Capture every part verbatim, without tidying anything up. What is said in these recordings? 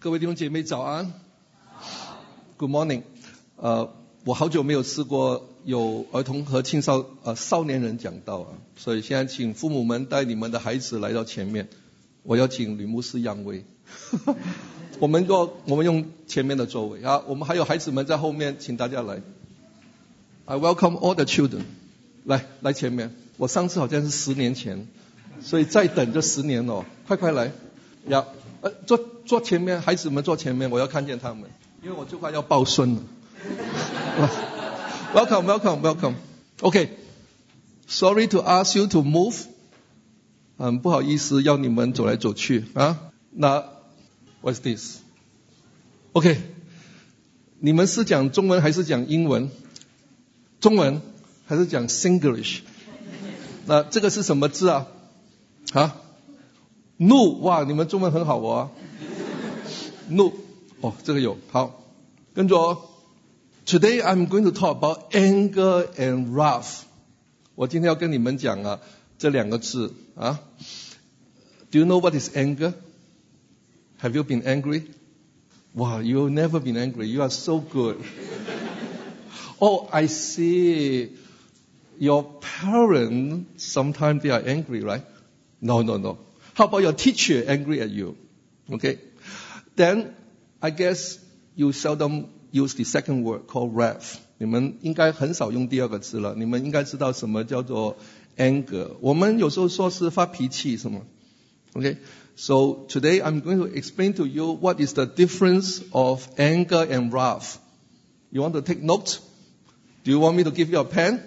各位弟兄姐妹早安 ，Good morning。呃，我好久没有试过有儿童和青少呃少年人讲道啊，所以现在请父母们带你们的孩子来到前面。我要请吕牧师让位，我们做我们用前面的座位啊，我们还有孩子们在后面，请大家来。I welcome all the children。来来前面，我上次好像是十年前，所以再等这十年哦，快快来呀！呃，坐坐前面，孩子们坐前面，我要看见他们，因为我就快要抱孙了。Welcome, welcome, welcome. Okay, sorry to ask you to move. 很不好意思，要你们走来走去啊。那 What's this? Okay, 你们是讲中文还是讲英文？中文还是讲 Singlish？ 那这个是什么字啊？啊？怒，哇，你们中文很好哦。怒，哦，这个有，好，跟着哦。Today I'm going to talk about anger and wrath。我今天要跟你们讲啊，这两个字啊。Do you know what is anger? Have you been angry? Wow, you've never been angry. You are so good. Oh, I see. Your parents, sometimes they are angry, right? No, no, no. How about your teacher angry at you? Okay. Then, I guess you seldom use the second word called wrath. 你们应该很少用第二个字了。你们应该知道什么叫做 anger. 我们有时候说是发脾气，是吗？ Okay. So, today I'm going to explain to you what is the difference of anger and wrath. You want to take notes? Do you want me to give you a pen?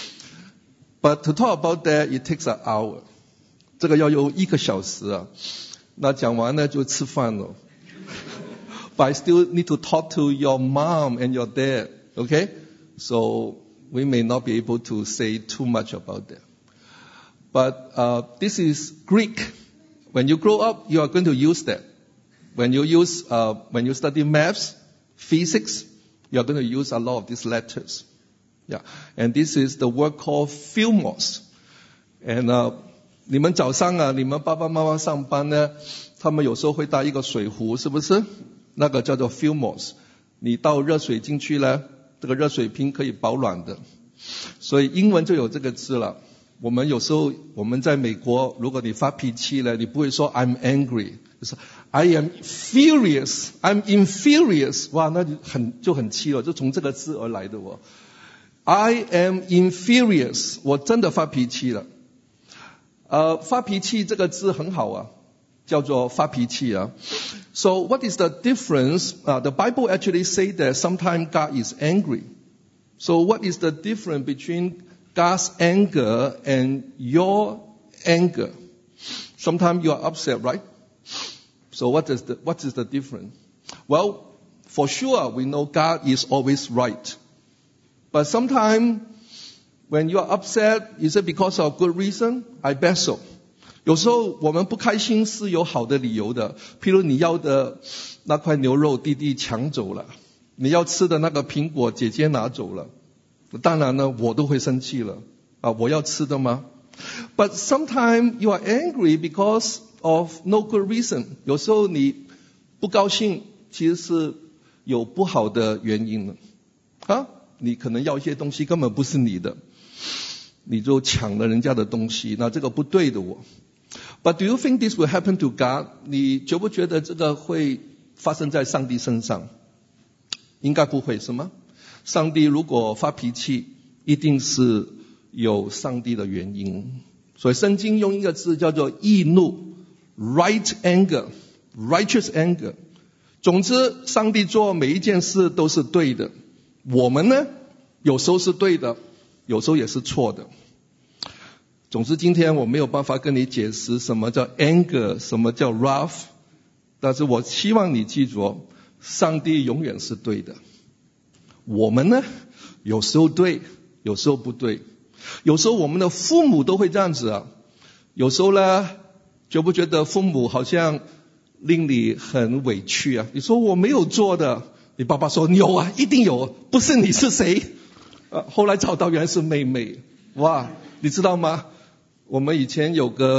But to talk about that, it takes an hour. 这个要用一个小时啊，那讲完呢就吃饭了。But I still need to talk to your mom and your dad, okay? So we may not be able to say too much about that. But uh, this is Greek. When you grow up, you are going to use that. When you use, uh, when you study maths, physics, you are going to use a lot of these letters. Yeah, and this is the word called philmos. And uh, 你们早上啊，你们爸爸妈妈上班呢，他们有时候会带一个水壶，是不是？那个叫做 philmos。你倒热水进去呢，这个热水瓶可以保暖的。所以英文就有这个字了。我们有时候我们在美国，如果你发脾气了，你不会说 I'm angry， 就是 I am furious, I'm infurious。哇，那就很就很气了，就从这个字而来的哦。I am infurious， 我真的发脾气了。呃，发脾气这个字很好啊，叫做发脾气啊。So what is the difference? Uh, the Bible actually say that sometimes God is angry. So what is the difference between God's anger and your anger? Sometimes you are upset, right? So what is the what is the difference? Well, for sure we know God is always right. But sometimes when you are upset, is it because of good reason? I bet so. 有时候我们不开心是有好的理由的，譬如你要的那块牛肉弟弟抢走了，你要吃的那个苹果姐姐拿走了，当然呢我都会生气了啊，我要吃的吗？ But sometimes you are angry because of no good reason. 有时候你不高兴其实是有不好的原因的啊。你可能要一些东西根本不是你的，你就抢了人家的东西，那这个不对的我。But do you think this will happen to God? 你觉不觉得这个会发生在上帝身上？应该不会，是吗？上帝如果发脾气，一定是有上帝的原因。所以圣经用一个字叫做义怒 ，right anger, righteous anger。总之，上帝做每一件事都是对的。我们呢，有时候是对的，有时候也是错的。总之，今天我没有办法跟你解释什么叫 anger， 什么叫 wrath， 但是我希望你记住，上帝永远是对的。我们呢，有时候对，有时候不对。有时候我们的父母都会这样子啊。有时候呢，觉不觉得父母好像令你很委屈啊？你说我没有做的。你爸爸说你有啊，一定有，不是你是谁？啊，后来找到原来是妹妹。哇，你知道吗？我们以前有个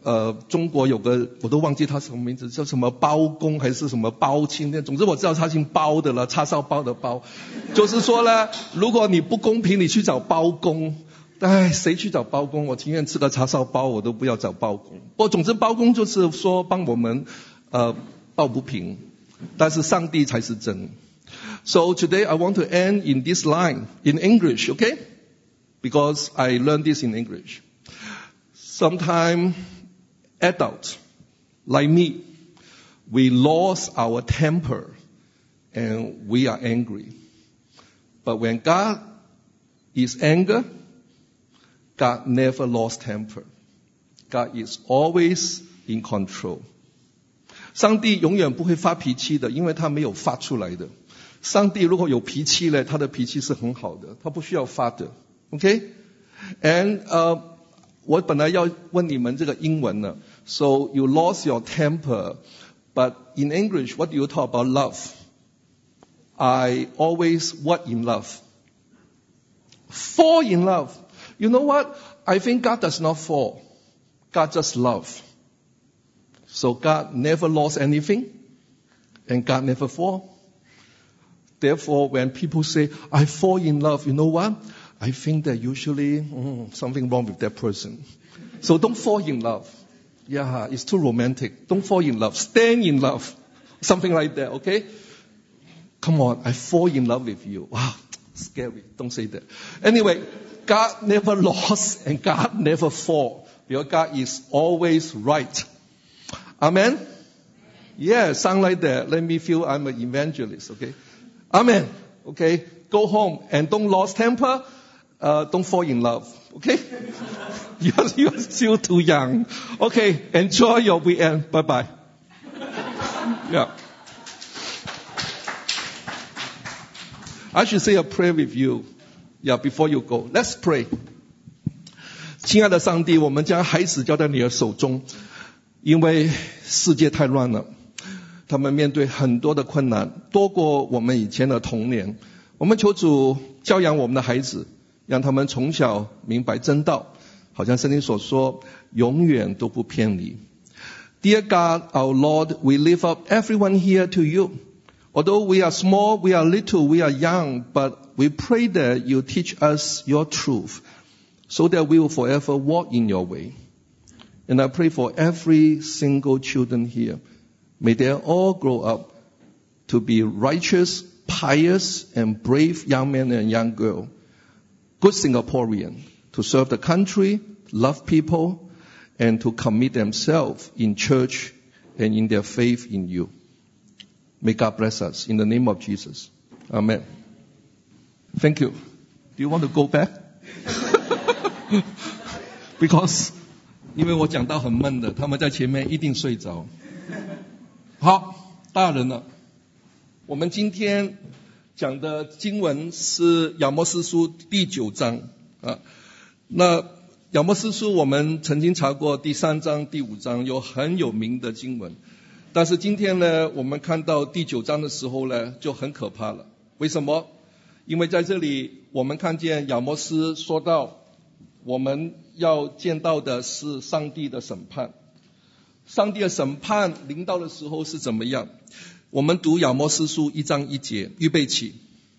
呃，中国有个我都忘记他什么名字，叫什么包公还是什么包青天，总之我知道他姓包的了，叉烧包的包。就是说呢，如果你不公平，你去找包公。哎，谁去找包公？我情愿吃个叉烧包，我都不要找包公。不过总之包公就是说帮我们呃抱不平，但是上帝才是真。So today I want to end in this line in English, okay? Because I learned this in English. Sometimes adults like me, we lost our temper and we are angry. But when God is angry, God never lost temper. God is always in control. 上帝永远不会发脾气的，因为他没有发出来的。上帝如果有脾气呢，他的脾气是很好的，他不需要发的。Okay? And, uh, 我本来要问你们这个英文呢。So you lost your temper, but in English, what do you talk about love? I always what in love? Fall in love. You know what? I think God does not fall. God just love. So God never lost anything, and God never fall. Therefore, when people say, I fall in love, you know what? I think that usually mm, something wrong with that person. So don't fall in love. Yeah, it's too romantic. Don't fall in love. Stand in love. Something like that, okay? Come on, I fall in love with you. Wow, scary. Don't say that. Anyway, God never lost and God never fall. Because God is always right. Amen? Yeah, sound like that. Let me feel I'm an evangelist, okay? Amen. Okay, go home and don't lose temper. Uh, don't fall in love, okay? you're, you're still too young. Okay, enjoy your weekend. Bye-bye. Yeah. I should say a prayer with you. Yeah, before you go. Let's pray. 亲爱的上帝，我们将孩子交在你的手中，因为世界太乱了，他们面对很多的困难，多过我们以前的童年。我们求主教养我们的孩子，让他们从小明白真道，好像圣经所说，永远都不偏离。Dear God, our Lord, we lift up everyone here to you. Although we are small, we are little, we are young, but we pray that you teach us your truth so that we will forever walk in your way. And I pray for every single children here. May they all grow up to be righteous, pious, and brave young men and young girls. Good Singaporean, to serve the country, love people, and to commit themselves in church and in their faith in you. May God bless us in the name of Jesus. Amen. Thank you. Do you want to go back? Because 因为我讲到很闷的，他们在前面一定睡着。好，大人了。我们今天讲的经文是雅摩斯书第九章啊。那雅摩斯书我们曾经查过第三章、第五章，有很有名的经文。但是今天呢，我们看到第九章的时候呢，就很可怕了。为什么？因为在这里我们看见雅摩斯说到，我们要见到的是上帝的审判。上帝的审判临到的时候是怎么样？我们读雅摩斯书一章一节，预备起。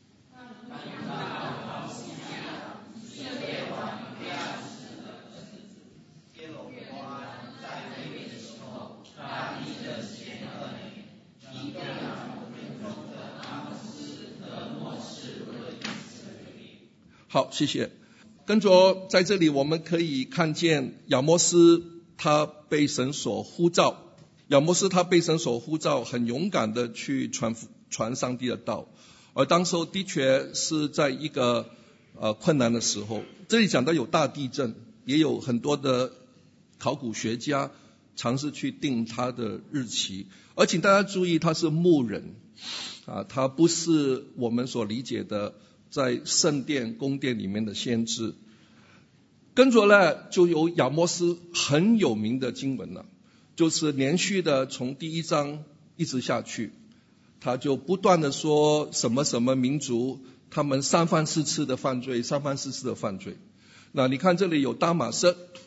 好，谢谢。跟着在这里我们可以看见亚摩斯他被神所呼召，亚摩斯他被神所呼召，很勇敢的去传传上帝的道，而当时候的确是在一个呃困难的时候。这里讲到有大地震，也有很多的考古学家尝试去定他的日期，而请大家注意，他是牧人啊，他不是我们所理解的在圣殿宫殿里面的先知。跟着呢，就有亚摩斯很有名的经文了，就是连续的从第一章一直下去，他就不断的说什么什么民族他们三番四次的犯罪，三番四次的犯罪。那你看这里有大马色，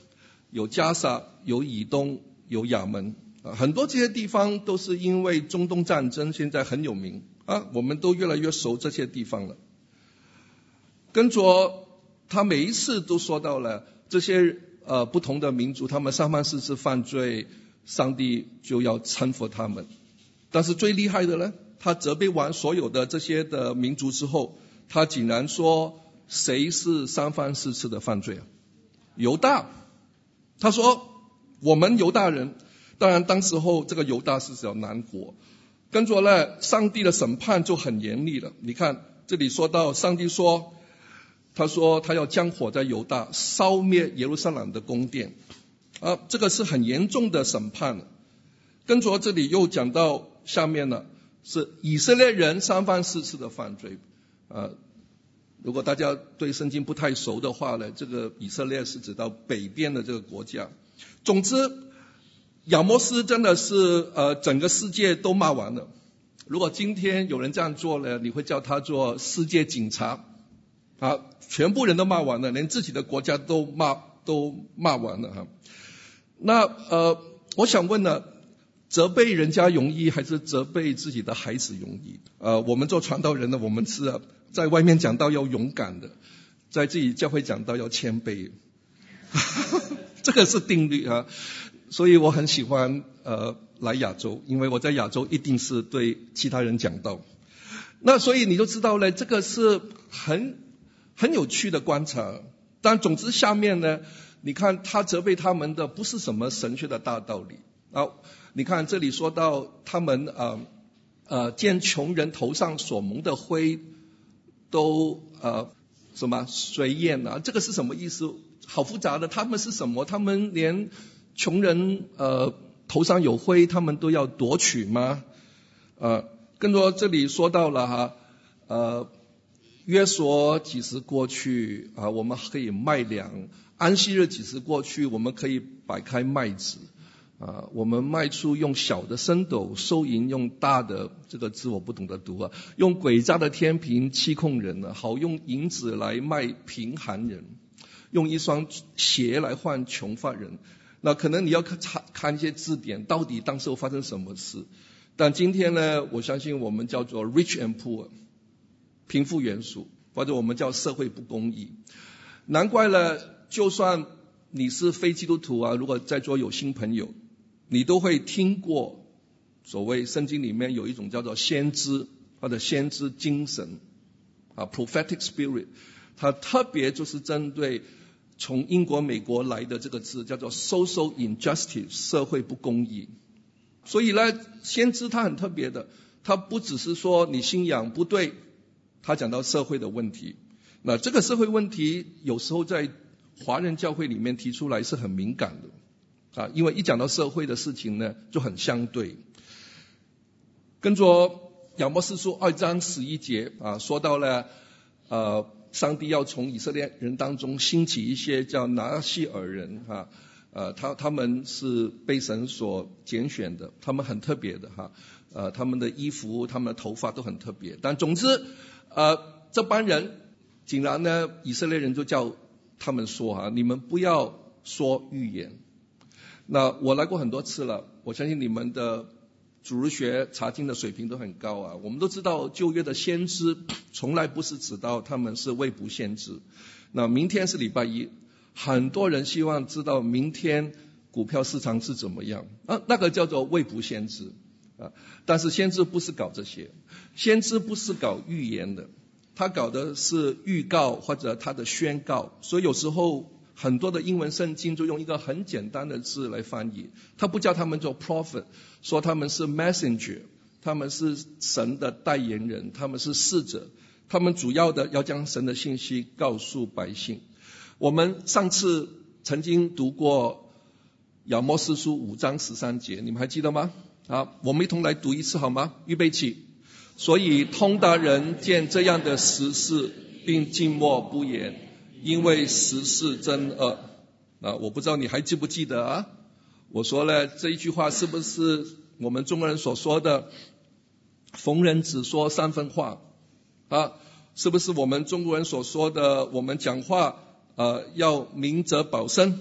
有加萨，有以东，有亚门，啊，很多这些地方都是因为中东战争现在很有名啊，我们都越来越熟这些地方了。跟着他每一次都说到了这些呃不同的民族，他们三番四次犯罪，上帝就要惩罚他们。但是最厉害的呢，他责备完所有的这些的民族之后，他竟然说谁是三番四次的犯罪啊？犹大。他说我们犹大人，当然当时候这个犹大是叫南国，跟着呢上帝的审判就很严厉了。你看这里说到上帝说，他说他要将火在犹大烧灭耶路撒冷的宫殿啊，这个是很严重的审判。跟着这里又讲到下面呢，是以色列人三番四次的犯罪啊。如果大家对圣经不太熟的话呢，这个以色列是指到北边的这个国家。总之亚摩斯真的是呃整个世界都骂完了。如果今天有人这样做呢，你会叫他做世界警察啊，全部人都骂完了，连自己的国家都骂都骂完了哈。那呃我想问呢，责备人家容易还是责备自己的孩子容易？呃我们做传道人的，我们是在外面讲道要勇敢的，在自己教会讲道要谦卑。这个是定律啊。所以我很喜欢呃来亚洲，因为我在亚洲一定是对其他人讲道。那所以你就知道了，这个是很很有趣的观察。但总之下面呢，你看他责备他们的不是什么神学的大道理啊。你看这里说到他们呃呃见穷人头上所蒙的灰都呃什么随厌啊，这个是什么意思？好复杂的，他们是什么？他们连穷人呃头上有灰他们都要夺取吗？呃跟着这里说到了哈呃约说几时过去啊，我们可以卖粮，安息日几时过去，我们可以摆开麦子啊，我们卖出用小的升斗，收银用大的，这个字我不懂得读啊，用诡诈的天平欺控人啊，好用银子来卖贫寒人，用一双鞋来换穷乏人。那可能你要看看一些字典，到底当时发生什么事。但今天呢，我相信我们叫做 rich and poor， 贫富悬殊，或者我们叫社会不公义。难怪呢，就算你是非基督徒啊，如果在座有新朋友，你都会听过所谓圣经里面有一种叫做先知或者先知精神啊 prophetic spirit， 它特别就是针对从英国美国来的这个字叫做 social injustice， 社会不公义。所以呢，先知他很特别的，他不只是说你信仰不对，他讲到社会的问题。那这个社会问题有时候在华人教会里面提出来是很敏感的啊，因为一讲到社会的事情呢就很相对。跟着亚摩斯书二章十一节啊，说到了呃上帝要从以色列人当中兴起一些叫拿西尔人哈，呃他他们是被神所拣选的，他们很特别的哈，呃他们的衣服他们的头发都很特别。但总之呃这班人竟然呢，以色列人就叫他们说哈，你们不要说预言。那我来过很多次了，我相信你们的主日学查经的水平都很高啊。我们都知道旧约的先知从来不是指到他们是未卜先知。那明天是礼拜一，很多人希望知道明天股票市场是怎么样啊，那个叫做未卜先知啊。但是先知不是搞这些，先知不是搞预言的，他搞的是预告或者他的宣告。所以有时候很多的英文圣经就用一个很简单的字来翻译，他不叫他们做 prophet， 说他们是 messenger， 他们是神的代言人，他们是使者，他们主要的要将神的信息告诉百姓。我们上次曾经读过亚摩斯书五章十三节，你们还记得吗？好，我们一同来读一次好吗？预备起。所以通达人见这样的时事，并静默不言，因为时事真恶。啊，我不知道你还记不记得啊？我说了这一句话是不是我们中国人所说的逢人只说三分话啊？是不是我们中国人所说的我们讲话呃要明哲保身，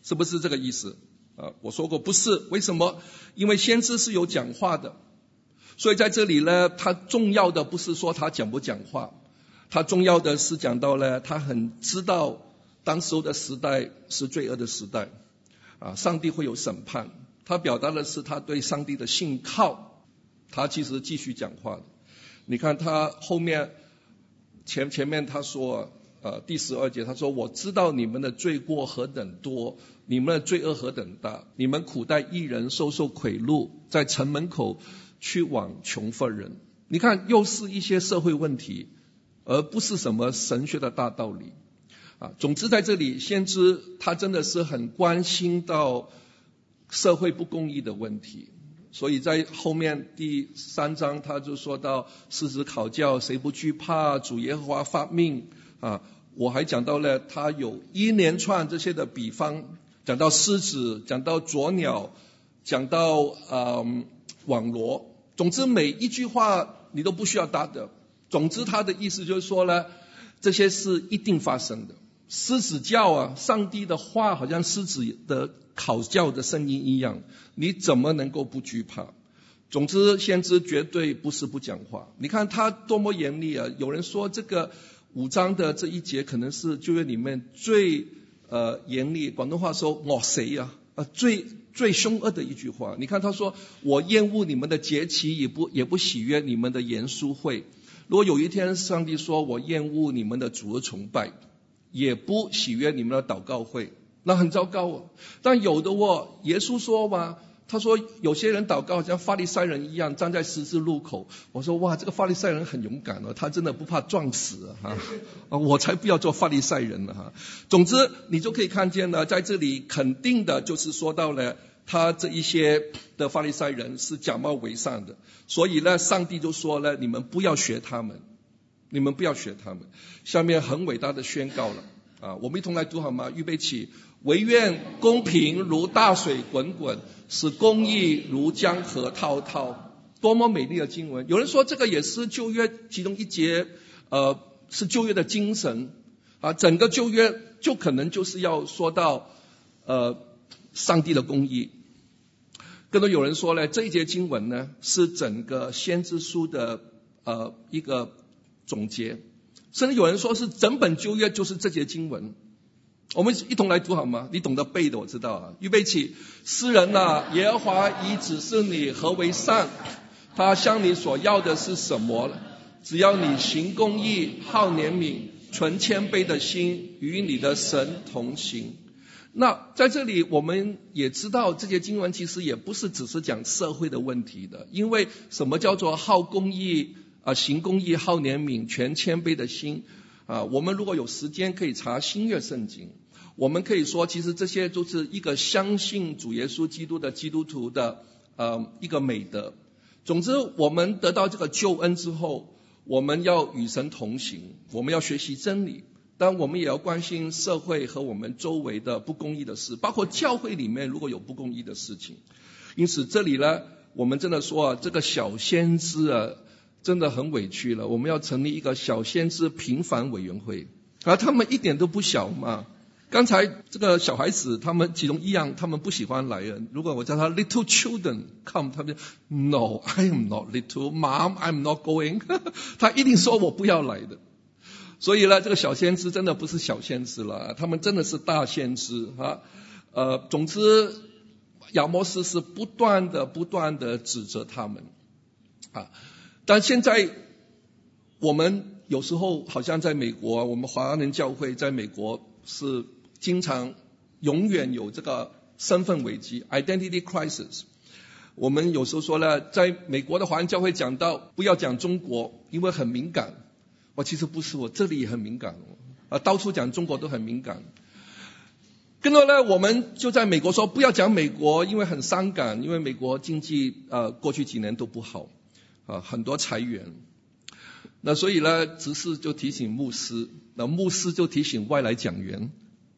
是不是这个意思？啊，我说过不是，为什么？因为先知是有讲话的，所以在这里呢，他重要的不是说他讲不讲话，他重要的是讲到呢，他很知道当时候的时代是罪恶的时代，啊，上帝会有审判，他表达的是他对上帝的信靠，他其实继续讲话的。你看他后面前前面他说，呃，第十二节他说，我知道你们的罪过何等多，你们的罪恶何等大，你们苦待义人，收受贿赂，在城门口去往穷乏人。你看又是一些社会问题，而不是什么神学的大道理啊。总之在这里先知他真的是很关心到社会不公义的问题，所以在后面第三章他就说到狮子考教，谁不惧怕，主耶和华发命啊。我还讲到了他有一连串这些的比方，讲到狮子，讲到啄鸟，讲到嗯网罗，总之每一句话你都不需要答的，总之他的意思就是说呢，这些是一定发生的。狮子叫啊，上帝的话好像狮子的考叫的声音一样，你怎么能够不惧怕？总之先知绝对不是不讲话。你看他多么严厉啊，有人说这个五章的这一节可能是旧约里面最呃严厉，广东话说我谁啊，呃最最凶恶的一句话。你看他说，我厌恶你们的节期，也不也不喜悦你们的严肃会。如果有一天上帝说我厌恶你们的主日崇拜，也不喜悦你们的祷告会，那很糟糕哦。但有的哦，耶稣说嘛，他说有些人祷告像法利赛人一样站在十字路口。我说哇，这个法利赛人很勇敢哦，他真的不怕撞死啊！啊我才不要做法利赛人呢哈。总之你就可以看见呢，在这里肯定的就是说到了他这一些的法利赛人是假冒伪善的，所以呢上帝就说了，你们不要学他们，你们不要学他们。下面很伟大的宣告了啊，我们一同来读好吗？预备起。惟愿公平如大水滚滚，使公义如江河滔滔。多么美丽的经文！有人说这个也是旧约其中一节，呃，是旧约的精神啊。整个旧约就可能就是要说到呃上帝的公义。更多有人说呢，这一节经文呢是整个先知书的呃一个总结，甚至有人说是整本旧约就是这节经文。我们一同来读好吗？你懂得背的我知道啊。预备起。诗人啊，耶和华已指示你何为善，他向你所要的是什么？只要你行公义，好怜悯，存谦卑的心，与你的神同行。那在这里我们也知道，这些经文其实也不是只是讲社会的问题的，因为什么叫做好公义啊、行公义，好怜悯，全谦卑的心啊？我们如果有时间可以查新约圣经，我们可以说其实这些都是一个相信主耶稣基督的基督徒的呃一个美德。总之我们得到这个救恩之后，我们要与神同行，我们要学习真理，但我们也要关心社会和我们周围的不公义的事，包括教会里面如果有不公义的事情。因此这里呢，我们真的说啊，这个小先知啊真的很委屈了，我们要成立一个小先知平反委员会，而他们一点都不小嘛。刚才这个小孩子他们其中一样，他们不喜欢来人。如果我叫他 little children come， 他们 no I am not little mom I'm not going 他一定说我不要来的。所以呢，这个小先知真的不是小先知了，他们真的是大先知啊。呃，总之亚摩斯是不断的不断的指责他们啊。但现在我们有时候好像在美国，我们华人教会在美国是经常永远有这个身份危机 identity crisis。 我们有时候说呢，在美国的华人教会讲到不要讲中国，因为很敏感。我其实不是，我这里也很敏感啊，到处讲中国都很敏感。跟着呢，我们就在美国说不要讲美国，因为很伤感，因为美国经济呃过去几年都不好啊，很多裁员。那所以呢，执事就提醒牧师，那牧师就提醒外来讲员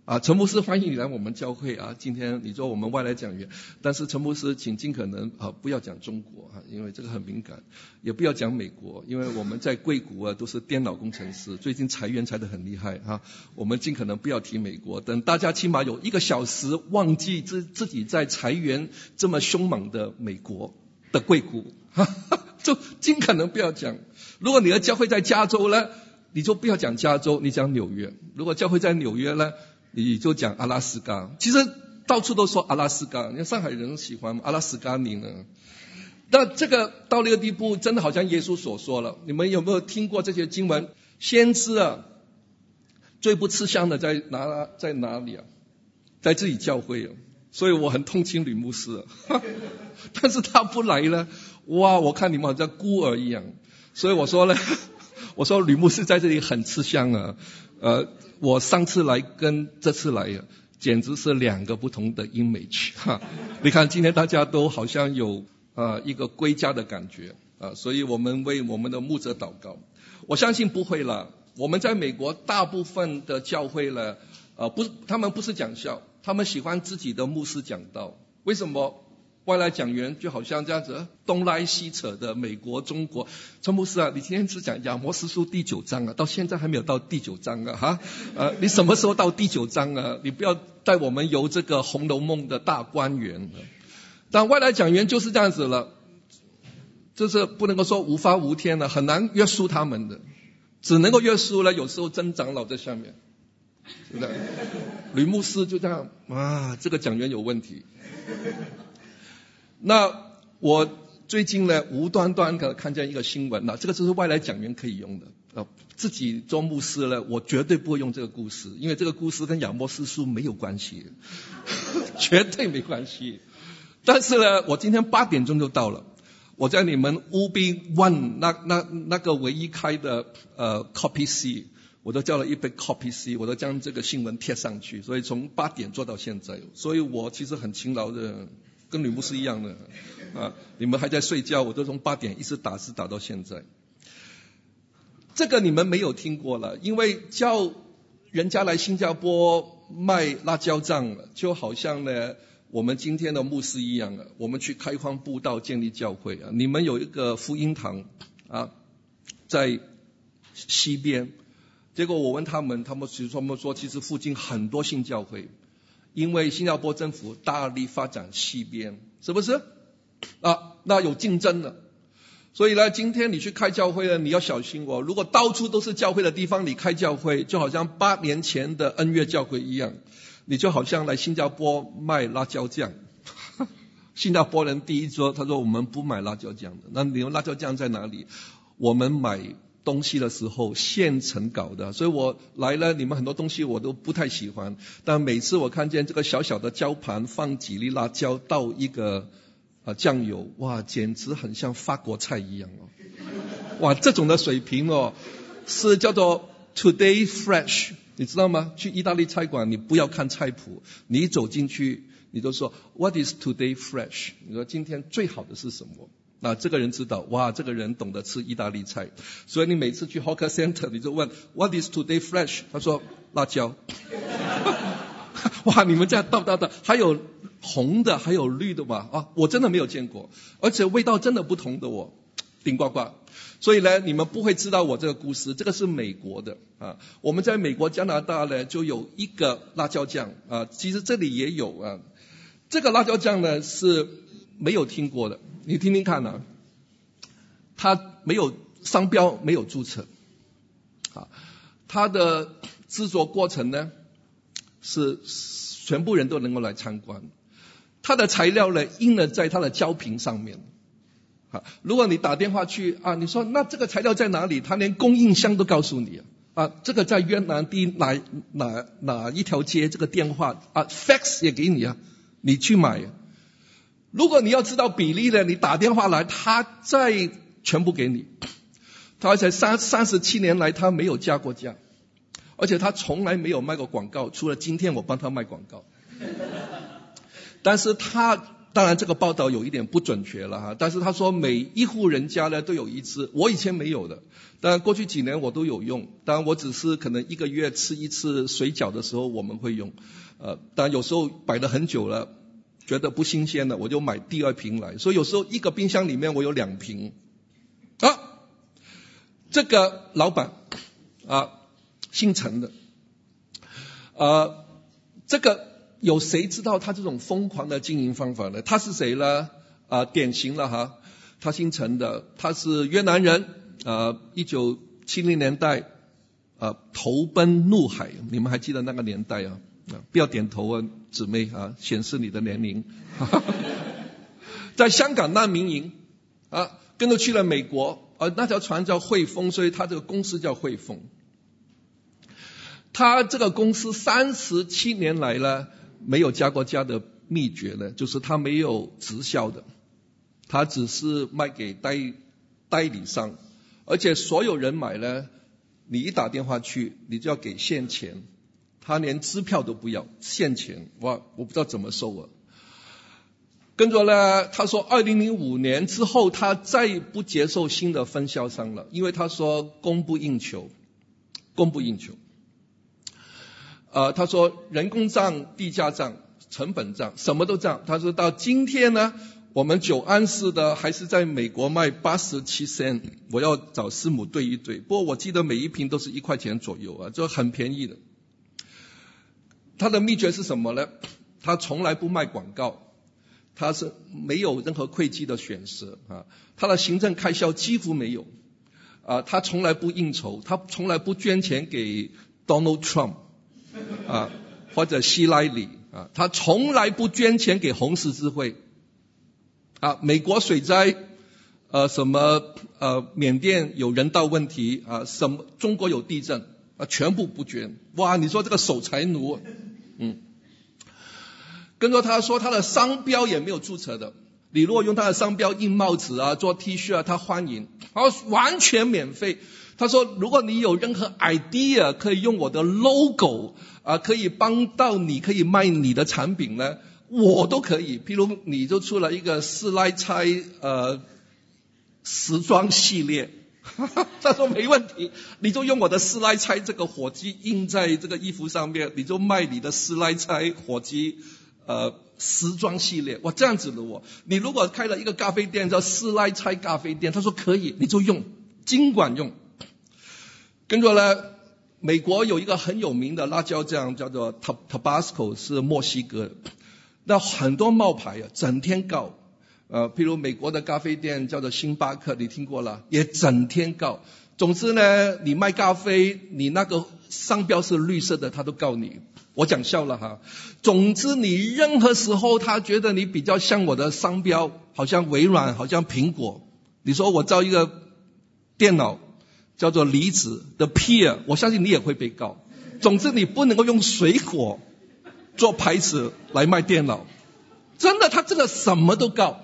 啊，陈牧师欢迎你来我们教会啊，今天你做我们外来讲员，但是陈牧师请尽可能啊不要讲中国啊，因为这个很敏感，也不要讲美国，因为我们在硅谷啊都是电脑工程师，最近裁员裁得很厉害啊，我们尽可能不要提美国，等大家起码有一个小时忘记自自己在裁员这么凶猛的美国的硅谷，哈哈，就尽可能不要讲。如果你的教会在加州呢，你就不要讲加州，你讲纽约；如果教会在纽约呢，你就讲阿拉斯加。其实到处都说阿拉斯加，你看上海人喜欢阿拉斯加尼呢。那这个到那个地步，真的好像耶稣所说了。你们有没有听过这些经文？先知啊，最不吃香的在哪在哪里啊？在自己教会啊。所以我很同情吕牧师啊，但是他不来呢，哇，我看你们好像孤儿一样。所以我说呢，我说吕牧师在这里很吃香啊。呃，我上次来跟这次来啊，简直是两个不同的 image 哈。你看今天大家都好像有呃一个归家的感觉啊，所以我们为我们的牧者祷告。我相信不会了。我们在美国大部分的教会呢，呃，不是他们不是讲校，他们喜欢自己的牧师讲道。为什么？外来讲员就好像这样子东拉西扯的美国中国。陈牧师啊，你今天只讲亚摩斯书第九章啊，到现在还没有到第九章啊哈，呃，你什么时候到第九章啊？你不要带我们游这个红楼梦的大观园。但外来讲员就是这样子了，就是不能够说无法无天了，很难约束他们的，只能够约束了有时候真长老在下面，是的。吕牧师就这样啊，这个讲员有问题。那我最近呢，无端端的看见一个新闻，那这个就是外来讲员可以用的。呃，自己做牧师呢，我绝对不会用这个故事，因为这个故事跟亚摩斯书没有关系，绝对没关系。但是呢，我今天八点钟就到了，我在你们 U B One 那那那个唯一开的呃 Copy C， 我都叫了一杯 Copy C， 我都将这个新闻贴上去，所以从八点做到现在，所以我其实很勤劳的。跟吕牧师一样的啊，你们还在睡觉，我都从八点一直打字打到现在。这个你们没有听过了，因为叫人家来新加坡卖辣椒酱，就好像呢我们今天的牧师一样，我们去开荒布道建立教会啊。你们有一个福音堂啊，在西边，结果我问他们，他们其实他们说，其实附近很多新教会。因为新加坡政府大力发展西边，是不是啊？那有竞争了，所以呢，今天你去开教会呢，你要小心哦。如果到处都是教会的地方，你开教会，就好像八年前的恩悦教会一样，你就好像来新加坡卖辣椒酱。新加坡人第一说，他说我们不买辣椒酱的。那你们辣椒酱在哪里？我们买东西的时候现成搞的，所以我来了，你们很多东西我都不太喜欢，但每次我看见这个小小的胶盘放几粒辣椒倒一个呃酱油，哇，简直很像法国菜一样哦，哇，这种的水平哦，是叫做 Today Fresh， 你知道吗？去意大利菜馆，你不要看菜谱，你一走进去，你就说 What is Today Fresh？ 你说今天最好的是什么？那这个人知道，哇，这个人懂得吃意大利菜，所以你每次去 Hawker Center 你就问 What is today fresh？ 他说辣椒。哇，你们这样倒倒倒，还有红的，还有绿的嘛？啊，我真的没有见过，而且味道真的不同的哦，顶呱呱。所以呢，你们不会知道我这个故事，这个是美国的啊。我们在美国、加拿大呢，就有一个辣椒酱啊，其实这里也有啊。这个辣椒酱呢是没有听过的。你听听看啊，它没有商标，没有注册，啊，它的制作过程呢是全部人都能够来参观，它的材料呢印了在它的胶瓶上面，啊，如果你打电话去啊，你说那这个材料在哪里？它连供应商都告诉你啊，啊，这个在越南第哪哪哪一条街，这个电话啊 ，fax 也给你啊，你去买。如果你要知道比例呢，你打电话来，他再全部给你。他而且三三十七年来他没有加过价，而且他从来没有卖过广告，除了今天我帮他卖广告。但是他当然这个报道有一点不准确了哈，但是他说每一户人家呢都有一只，我以前没有的，当然过去几年我都有用，当然我只是可能一个月吃一次水饺的时候我们会用，呃，当然有时候摆了很久了，觉得不新鲜了，我就买第二瓶来，所以有时候一个冰箱里面我有两瓶。啊，这个老板啊，姓陈的，呃，这个有谁知道他这种疯狂的经营方法呢？他是谁呢？啊、呃，典型了哈，他姓陈的，他是越南人，啊，一九七零年代，啊、呃，投奔怒海，你们还记得那个年代啊？啊，不要点头啊，姊妹啊，显示你的年龄。在香港难民营啊，跟着去了美国，啊，那条船叫汇丰，所以他这个公司叫汇丰。他这个公司三十七年来呢，没有加过价的秘诀呢，就是他没有直销的，他只是卖给代代理商，而且所有人买呢，你一打电话去，你就要给现钱，他连支票都不要，现钱，哇，我不知道怎么收啊。跟着呢，他说二零零五年之后，他再不接受新的分销商了，因为他说供不应求，供不应求。呃，他说人工账、地价账、成本账，什么都涨。他说到今天呢，我们九安士的还是在美国卖八十七 cent， 我要找师母对一对。不过我记得每一瓶都是一块钱左右啊，就很便宜的。他的秘诀是什么呢？他从来不卖广告。他是没有任何会计的选择啊，他的行政开销几乎没有啊，他从来不应酬，他从来不捐钱给 Donald Trump 啊或者希拉里啊，他从来不捐钱给红十字会啊，美国水灾呃什么呃缅甸有人道问题啊，什么中国有地震啊，全部不捐。哇，你说这个守财奴，嗯。跟着他说他的商标也没有注册的，你如果用他的商标印帽子啊做 T 恤啊，他欢迎，然后完全免费。他说如果你有任何 idea 可以用我的 logo 啊，可以帮到你可以卖你的产品呢，我都可以。譬如你就出了一个师奶差呃时装系列，他说没问题，你就用我的师奶差这个火鸡印在这个衣服上面，你就卖你的师奶差火鸡呃，时装系列，哇，这样子的我，你如果开了一个咖啡店叫师奶差咖啡店，他说可以，你就用，尽管用。跟着呢，美国有一个很有名的辣椒酱叫做 Tabasco， 是墨西哥的，那很多冒牌啊，整天告，呃，譬如美国的咖啡店叫做星巴克，你听过了，也整天告。总之呢，你卖咖啡，你那个商标是绿色的，他都告你。我讲笑了哈。总之你任何时候他觉得你比较像我的商标，好像微软，好像苹果，你说我造一个电脑叫做离子的 Peer， 我相信你也会被告。总之你不能够用水果做牌子来卖电脑，真的，他真的什么都告。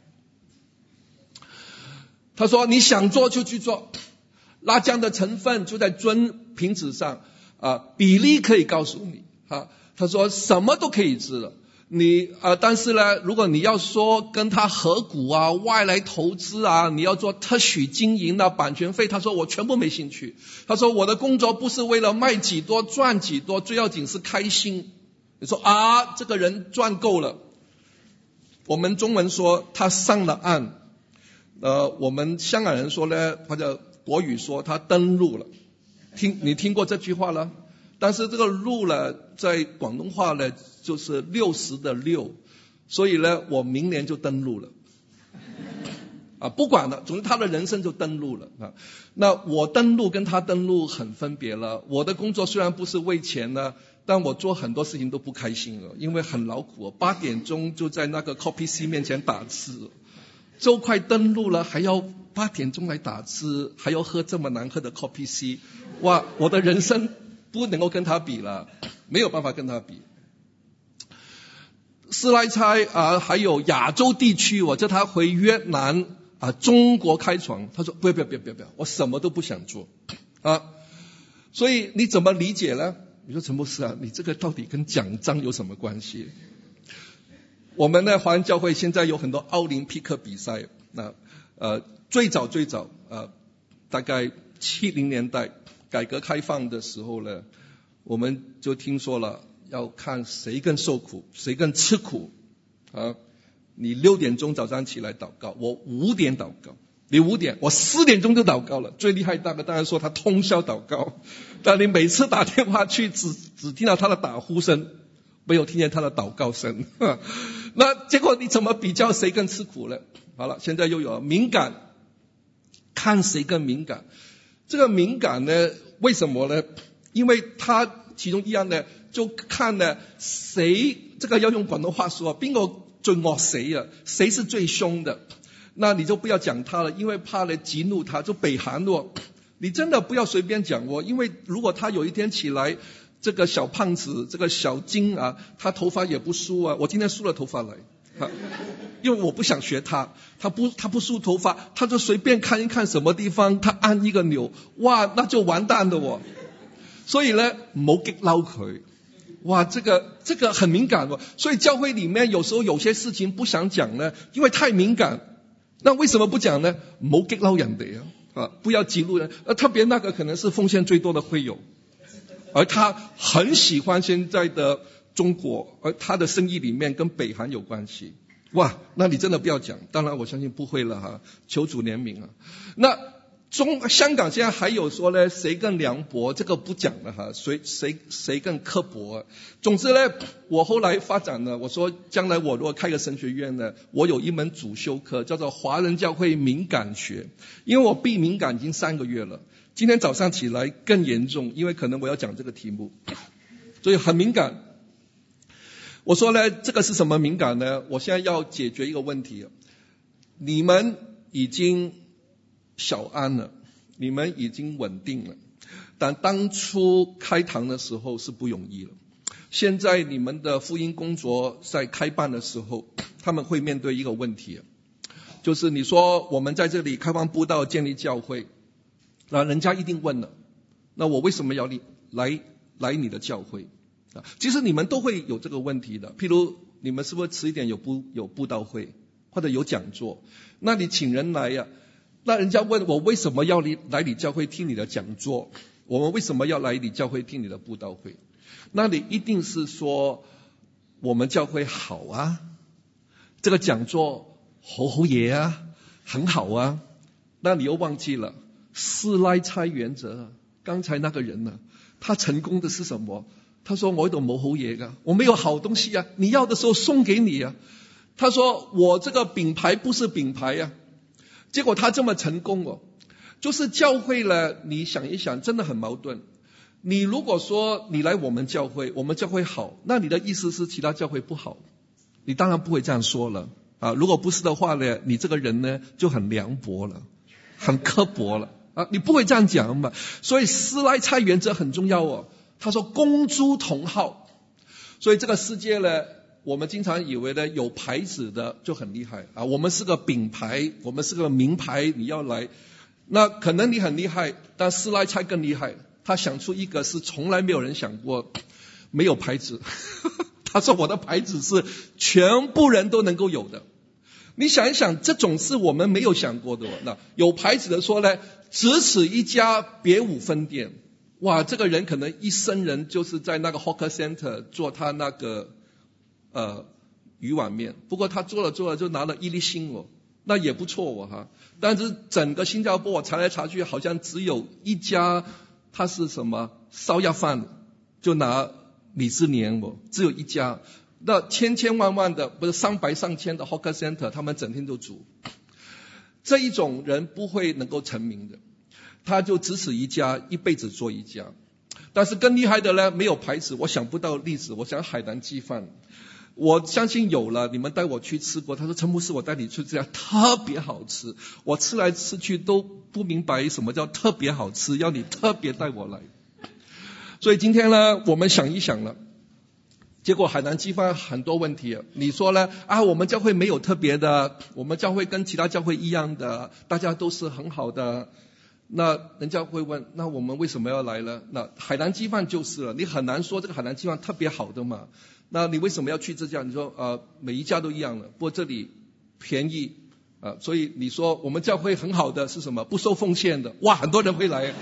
他说你想做就去做，辣酱的成分就在樽瓶子上啊，比例可以告诉你啊。他说什么都可以吃的，你啊，但是呢，如果你要说跟他合股啊、外来投资啊，你要做特许经营啊、版权费，他说我全部没兴趣。他说我的工作不是为了卖几多赚几多，最要紧是开心。你说啊，这个人赚够了，我们中文说他上了岸，呃，我们香港人说呢，或者国语说他登陆了。听你听过这句话了？但是这个路呢，在广东话呢就是六十的六，所以呢，我明年就登陆了。啊，不管了，总之他的人生就登陆了啊。那我登陆跟他登陆很分别了。我的工作虽然不是为钱呢，但我做很多事情都不开心了，因为很劳苦。八点钟就在那个 copy C 面前打字，就快登陆了，还要八点钟来打字，还要喝这么难喝的 copy C， 哇，我的人生不能够跟他比了，没有办法跟他比。师奶差啊，还有亚洲地区，我叫他回越南啊，中国开创。他说不要不要不要不要不要，我什么都不想做啊。所以你怎么理解呢？你说陈牧师啊，你这个到底跟讲章有什么关系？ 我们的华人教会现在有很多奥林匹克比赛，那呃最早最早呃大概七零年代改革开放的时候呢，我们就听说了要看谁更受苦，谁更吃苦啊。你六点钟早上起来祷告，我五点祷告。你五点，我四点钟就祷告了。最厉害大哥当然说他通宵祷告，但你每次打电话去只只听到他的打呼声，没有听见他的祷告声。那结果你怎么比较谁更吃苦呢？好了，现在又有敏感，看谁更敏感。这个敏感呢，为什么呢？因为他其中一样呢，就看呢谁，这个要用广东话说，邊個最惡死啊？誰是最兇的？那你就不要講他了，因為怕呢激怒他，就北韓哦。你真的不要隨便講哦，因為如果他有一天起來，這個小胖子，這個小金啊，他頭髮也不梳啊，我今天梳了頭髮來，啊，因為我不想學他，他不他不梳頭髮，他就隨便看一看什麼地方，他按一個鈕，哇，那就完蛋了哦。所以呢，唔好激嬲佢。哇，這個這個很敏感哦。所以教會裡面有時候有些事情不想講呢，因為太敏感。那為什麼不講呢？唔好激嬲人哋啊，啊，不要激怒人。呃，特別那個可能是奉獻最多的會友，而他很喜歡現在的中國，而他的生意裡面跟北韓有關係。哇，那你真的不要講。當然我相信不會了哈，求主憐憫啊。那中香港現在還有說呢，誰更涼薄，這個不講了哈，誰誰誰更刻薄。總之呢，我後來發展了，我說將來我如果開個神學院呢，我有一門主修課叫做華人教會敏感學，因為我避敏感已經三個月了，今天早上起來更嚴重，因為可能我要講這個題目，所以很敏感。我說呢，這個是什麼敏感呢？我現在要解決一個問題，你們已經小安了，你們已經穩定了，但當初開堂的時候是不容易了。現在你們的福音工作在開辦的時候，他們會面對一個問題，就是你說我們在這裡開放布道建立教會，那人家一定問了，那我為什麼要你來來你的教會？其實你們都會有這個問題的，譬如你們是不是遲一點有布有布道會或者有講座，那你請人來呀、啊，那人家問我為什麼要你來你教會聽你的講座，我們為什麼要來你教會聽你的布道會？那你一定是說我們教會好啊，這個講座好好嘢啊，很好啊。那你又忘記了師奶差原則，剛才那個人呢，他成功的是什麼？他說我呢度冇好嘢㗎，我沒有好東西啊，你要的時候送給你啊。他說我這個品牌不是品牌啊，結果他這麼成功哦。就是教會呢，你想一想真的很矛盾。你如果說你來我們教會，我們教會好，那你的意思是其他教會不好，你當然不會這樣說了啊。如果不是的話呢，你這個人呢就很涼薄了，很刻薄了啊，你不會這樣講嘛。所以師奶差原則很重要哦。他說公諸同好，所以這個世界呢，我們經常以為呢有牌子的就很厲害啊，我們是個品牌，我們是個名牌，你要來，那可能你很厲害，但師奶差更厲害，他想出一個是從來沒有人想過，沒有牌子。他說我的牌子是全部人都能夠有的。你想一想，這種是我們沒有想過的。那有牌子的說呢，只此一家，別無分店。哇，這個人可能一生人就是在那個 Hawker Center 做他那個呃魚丸麵，不過他做了做了就拿了一粒星哦，那也不錯哦哈。但是整個新加坡我查來查去，好像只有一家，他是什麼燒鴨飯就拿李之年哦，只有一家。那千千萬萬的不是上百上千的 Hawker Center，他們整天都煮。這一種人不會能夠成名的。他就只此一家，一輩子做一家。但是更厲害的呢，沒有牌子，我想不到例子。我想海南雞飯，我相信有了，你們帶我去吃過。他說陳牧師，我帶你去這家特別好吃，我吃來吃去都不明白什麼叫特別好吃，要你特別帶我來。所以今天呢，我們想一想了，結果海南雞飯很多問題。你說呢？啊，我們教會沒有特別的，我們教會跟其他教會一樣的，大家都是很好的。 那人家会问，那我们为什么要来呢？那海南鸡饭就是了，你很难说这个海南鸡饭特别好的嘛。那你为什么要去这家？你说呃每一家都一样的，不过这里便宜啊、呃，所以你说我们教会很好的是什么？不收奉献的，哇，很多人会来，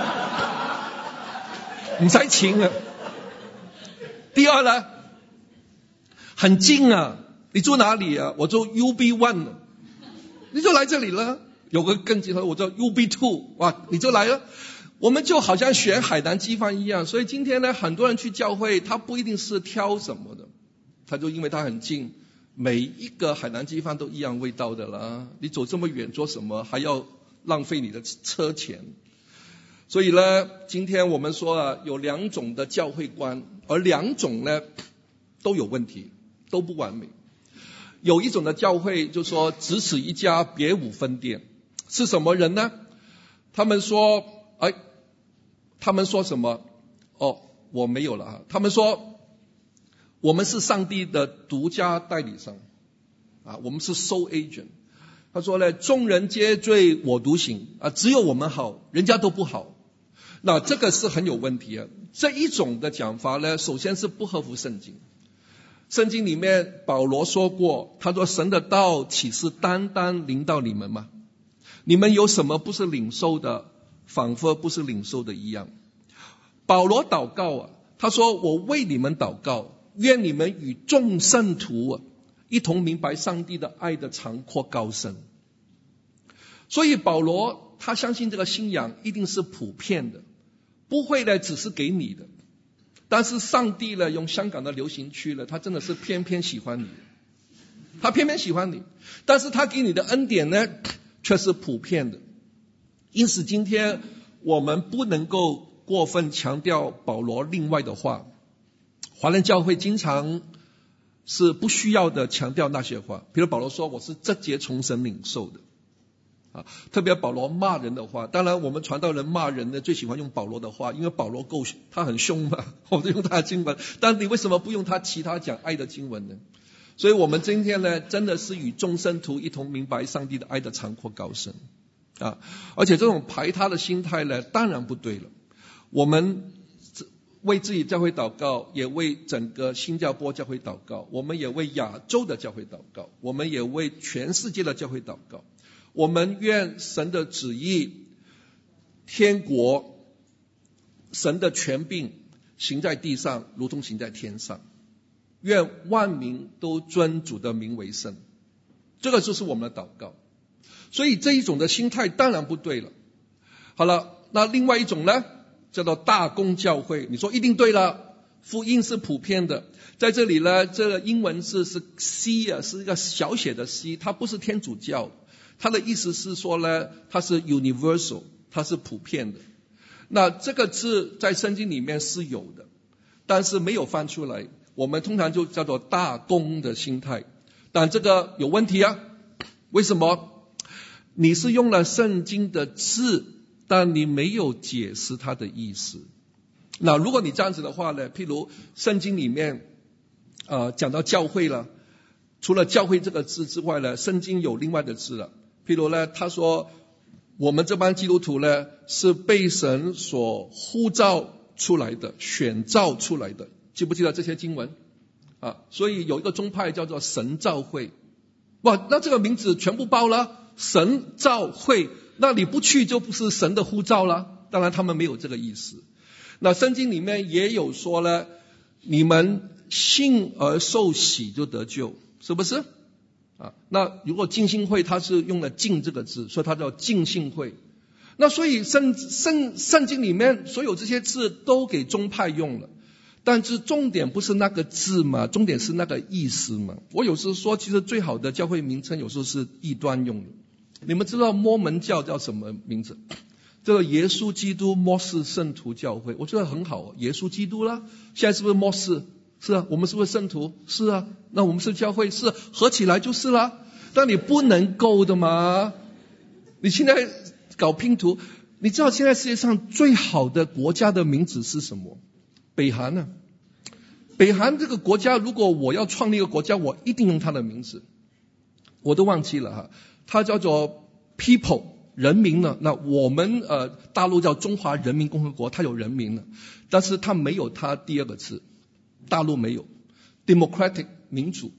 唔使錢啊。第二呢，很近啊，你住哪里啊？我住 U B 一，你就来这里了。有个更近的，我叫 U B 二，哇，你就来了。我们就好像选海南鸡饭一样，所以今天呢，很多人去教会，他不一定是挑什么的，他就因为他很近，每一个海南鸡饭都一样味道的啦。你走这么远做什么？还要浪费你的车钱。所以呢，今天我们说啊，有两种的教会观，而两种呢都有问题，都不完美。有一种的教会就说只此一家，别无分店。是什么人呢？他们说，哎，他们说什么？哦，我没有了啊。他们说，我们是上帝的独家代理商啊，我们是 sole agent。他说呢，众人皆醉我独醒啊，只有我们好，人家都不好。那这个是很有问题啊。这一种的讲法呢，首先是不合乎圣经。圣经里面保罗说过，他说神的道岂是单单临到你们吗？你们有什么不是领受的，仿佛不是领受的一样。保罗祷告啊，他说我为你们祷告，愿你们与众圣徒啊一同明白上帝的爱的长阔高深。所以保罗他相信这个信仰一定是普遍的，不会呢只是给你的。但是上帝呢，用香港的流行区呢，他真的是偏偏喜欢你，他偏偏喜欢你，但是他给你的恩典呢却是普遍的。因此今天我们不能够过分强调保罗另外的话，华人教会经常是不需要的强调那些话。比如保罗说我是这节从神领受的啊，特别保罗骂人的话，当然我们传道人骂人呢最喜欢用保罗的话，因为保罗够他很凶嘛，我们就用他的经文。但你为什么不用他其他讲爱的经文呢？所以我们今天呢，真的是与众圣徒一同明白上帝的爱的长阔高深啊！而且这种排他的心态呢，当然不对了。我们为自己教会祷告，也为整个新加坡教会祷告，我们也为亚洲的教会祷告，我们也为全世界的教会祷告。我们愿神的旨意、天国、神的权柄行在地上，如同行在天上。愿万民都尊主的名为圣，这个就是我们的祷告。所以这一种的心态当然不对了。好了，那另外一种呢，叫做大公教会。你说一定对了，福音是普遍的。在这里呢，这个英文是是 C 啊，是一个小写的 C， 它不是天主教，它的意思是说呢，它是 universal， 它是普遍的。那这个字在圣经里面是有的，但是没有翻出来。我们通常就叫做大公的心态，但这个有问题啊。为什么？你是用了圣经的字，但你没有解释它的意思。那如果你这样子的话呢，譬如圣经里面呃讲到教会了，除了教会这个字之外呢，圣经有另外的字了。譬如呢，他说我们这帮基督徒呢是被神所呼召出来的，选召出来的。记不记得这些经文啊？所以有一个宗派叫做神召会。哇，那这个名字全部包了，神召会，那你不去就不是神的呼召了。当然他们没有这个意思。那圣经里面也有说呢，你们信而受洗就得救，是不是啊？那如果浸信会它是用了浸这个字，所以它叫浸信会。那所以圣圣圣经里面所有这些字都给宗派用了，但是重点不是那个字嘛，重点是那个意思嘛。我有时说，其实最好的教会名称有时候是异端用的。你们知道摩门教叫什么名字？这个耶稣基督末世圣徒教会，我觉得很好。耶稣基督啦，现在是不是末世？是啊。我们是不是圣徒？是啊。那我们是教会？是，合起来就是啦。但你不能够的嘛。你现在搞拼图，你知道现在世界上最好的国家的名字是什么？北韩呢、啊？北韩这个国家，如果我要创立一个国家，我一定用它的名字，我都忘记了哈。它叫做 People 人民呢？那我们呃大陆叫中华人民共和国，它有人民呢，但是它没有它第二个字，大陆没有 democratic 民主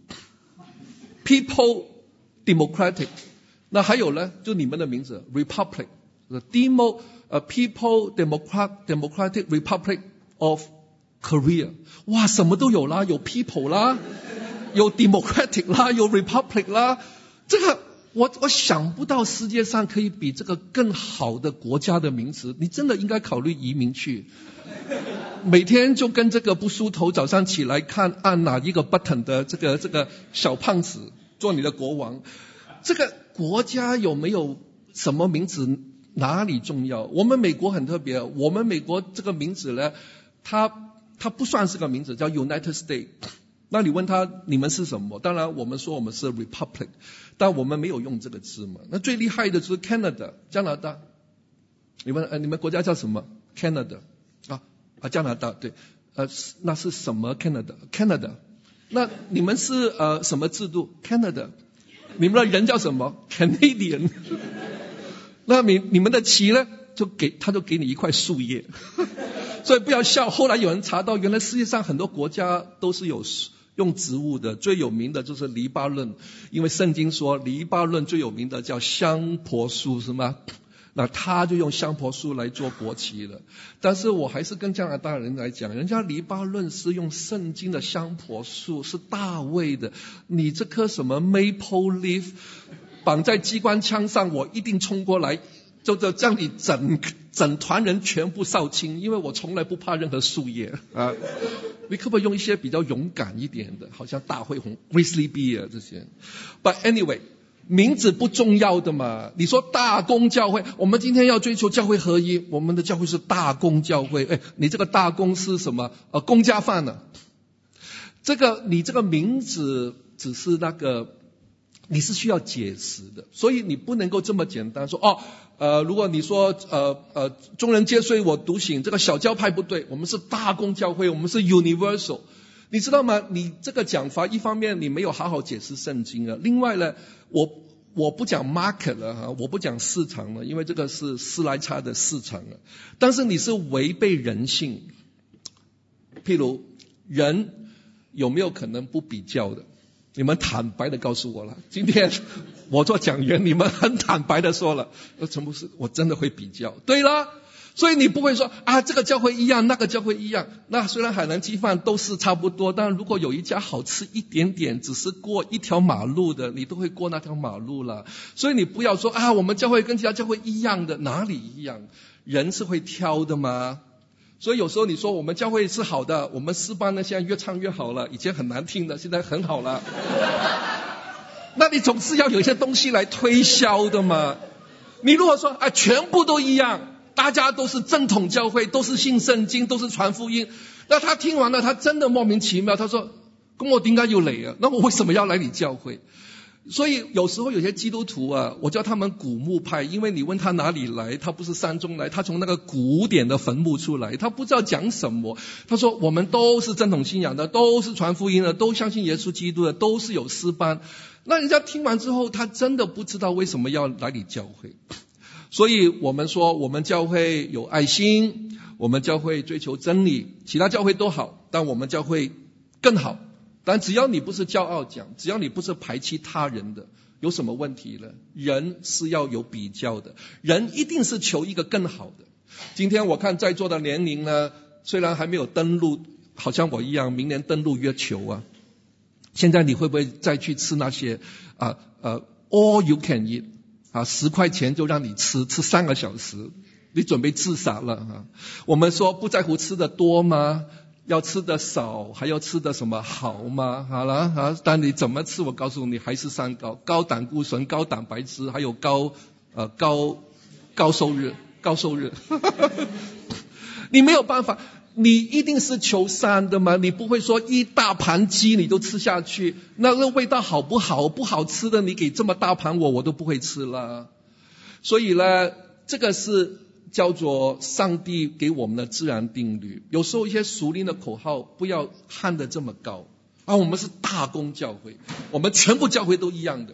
people democratic， 那还有呢，就你们的名字 republic demo 呃 people democrat democratic republic of Korea， 哇，什么都有啦，有 people 啦，有 democratic 啦，有 republic 啦，这个我我想不到世界上可以比这个更好的国家的名词，你真的应该考虑移民去。每天就跟这个不梳头，早上起来看按哪一个 button 的这个这个小胖子做你的国王，这个国家有没有什么名字哪里重要？我们美国很特别，我们美国这个名字呢，它它不算是个名字，叫 United States。那你问他你们是什么？当然我们说我们是 Republic， 但我们没有用这个字嘛。那最厉害的就是 Canada 加拿大。你们呃你们国家叫什么 ？Canada 啊啊加拿大对，呃那是什么 Canada Canada？ 那你们是呃什么制度 Canada？ 你们的人叫什么 Canadian？ 那你你们的旗呢？就给他就给你一块树叶。所以不要笑，后来有人查到，原来世界上很多国家都是有用植物的，最有名的就是黎巴嫩，因为圣经说黎巴嫩最有名的叫香柏树，是吗？那他就用香柏树来做国旗了。但是我还是跟加拿大人来讲，人家黎巴嫩是用圣经的香柏树，是大卫的，你这棵什么 maple leaf 绑在机关枪上，我一定冲过来就就将你整整团人全部扫清，因为我从来不怕任何树叶啊。你可不可以用一些比较勇敢一点的，好像大会红 Grizzly Bear 这些 ？But anyway， 名字不重要的嘛。你说大公教会，我们今天要追求教会合一，我们的教会是大公教会。哎，你这个大公是什么？呃，公家饭呢、啊？这个你这个名字只是那个。你是需要解释的，所以你不能够这么简单说哦，呃，如果你说呃呃众人皆睡我独醒，这个小教派不对，我们是大公教会，我们是 universal， 你知道吗？你这个讲法，一方面你没有好好解释圣经啊，另外呢，我我不讲 market 了哈，我不讲市场了，因为这个是斯莱查的市场了，但是你是违背人性，譬如人有没有可能不比较的？你们坦白的告诉我了，今天我做讲员，你们很坦白的说了，陈牧师，我真的会比较。对了，所以你不会说啊，这个教会一样，那个教会一样。那虽然海南鸡饭都是差不多，但如果有一家好吃一点点，只是过一条马路的，你都会过那条马路了。所以你不要说啊，我们教会跟其他教会一样的，哪里一样？人是会挑的吗？所以有时候你说我们教会是好的，我们诗班呢现在越唱越好了，以前很难听的，现在很好了。那你总是要有一些东西来推销的嘛。你如果说啊全部都一样，大家都是正统教会，都是信圣经，都是传福音，那他听完了他真的莫名其妙，他说咁我點解要嚟啊？那我為什麼要來你教會？所以有時候有些基督徒啊，我叫他們古墓派，因為你問他哪裡來，他不是山中來，他從那個古典的墳墓出來，他不知道講什麼。他說我們都是正統信仰的，都是傳福音的，都相信耶穌基督的，都是有詩班。那人家聽完之後，他真的不知道為什麼要來你教會。所以我們說我們教會有愛心，我們教會追求真理，其他教會都好，但我們教會更好。但只要你不是骄傲講，只要你不是排斥他人的，有什麼問題呢？人是要有比較的，人一定是求一個更好的。今天我看在座的年齡呢，雖然還沒有登陸，好像我一樣，明年登陸月球啊。現在你會不會再去吃那些啊呃 all you can eat 啊，十塊錢就讓你吃，吃三個小時，你準備自殺了啊。我們說不在乎吃的多嗎？要吃的少，還要吃的什麼好嗎？好了啊，但你怎麼吃，我告訴你，還是三高：高膽固醇、高蛋白質，還有高呃高高收入、高收入。你沒有辦法，你一定是求善的嘛，你不會說一大盤雞你都吃下去，那個味道好不好？不好吃的，你給這麼大盤我，我都不會吃了。所以呢，這個是叫做上帝給我們的自然定律。有時候一些屬靈的口號不要喊得這麼高啊，我們是大公教會，我們全部教會都一樣的，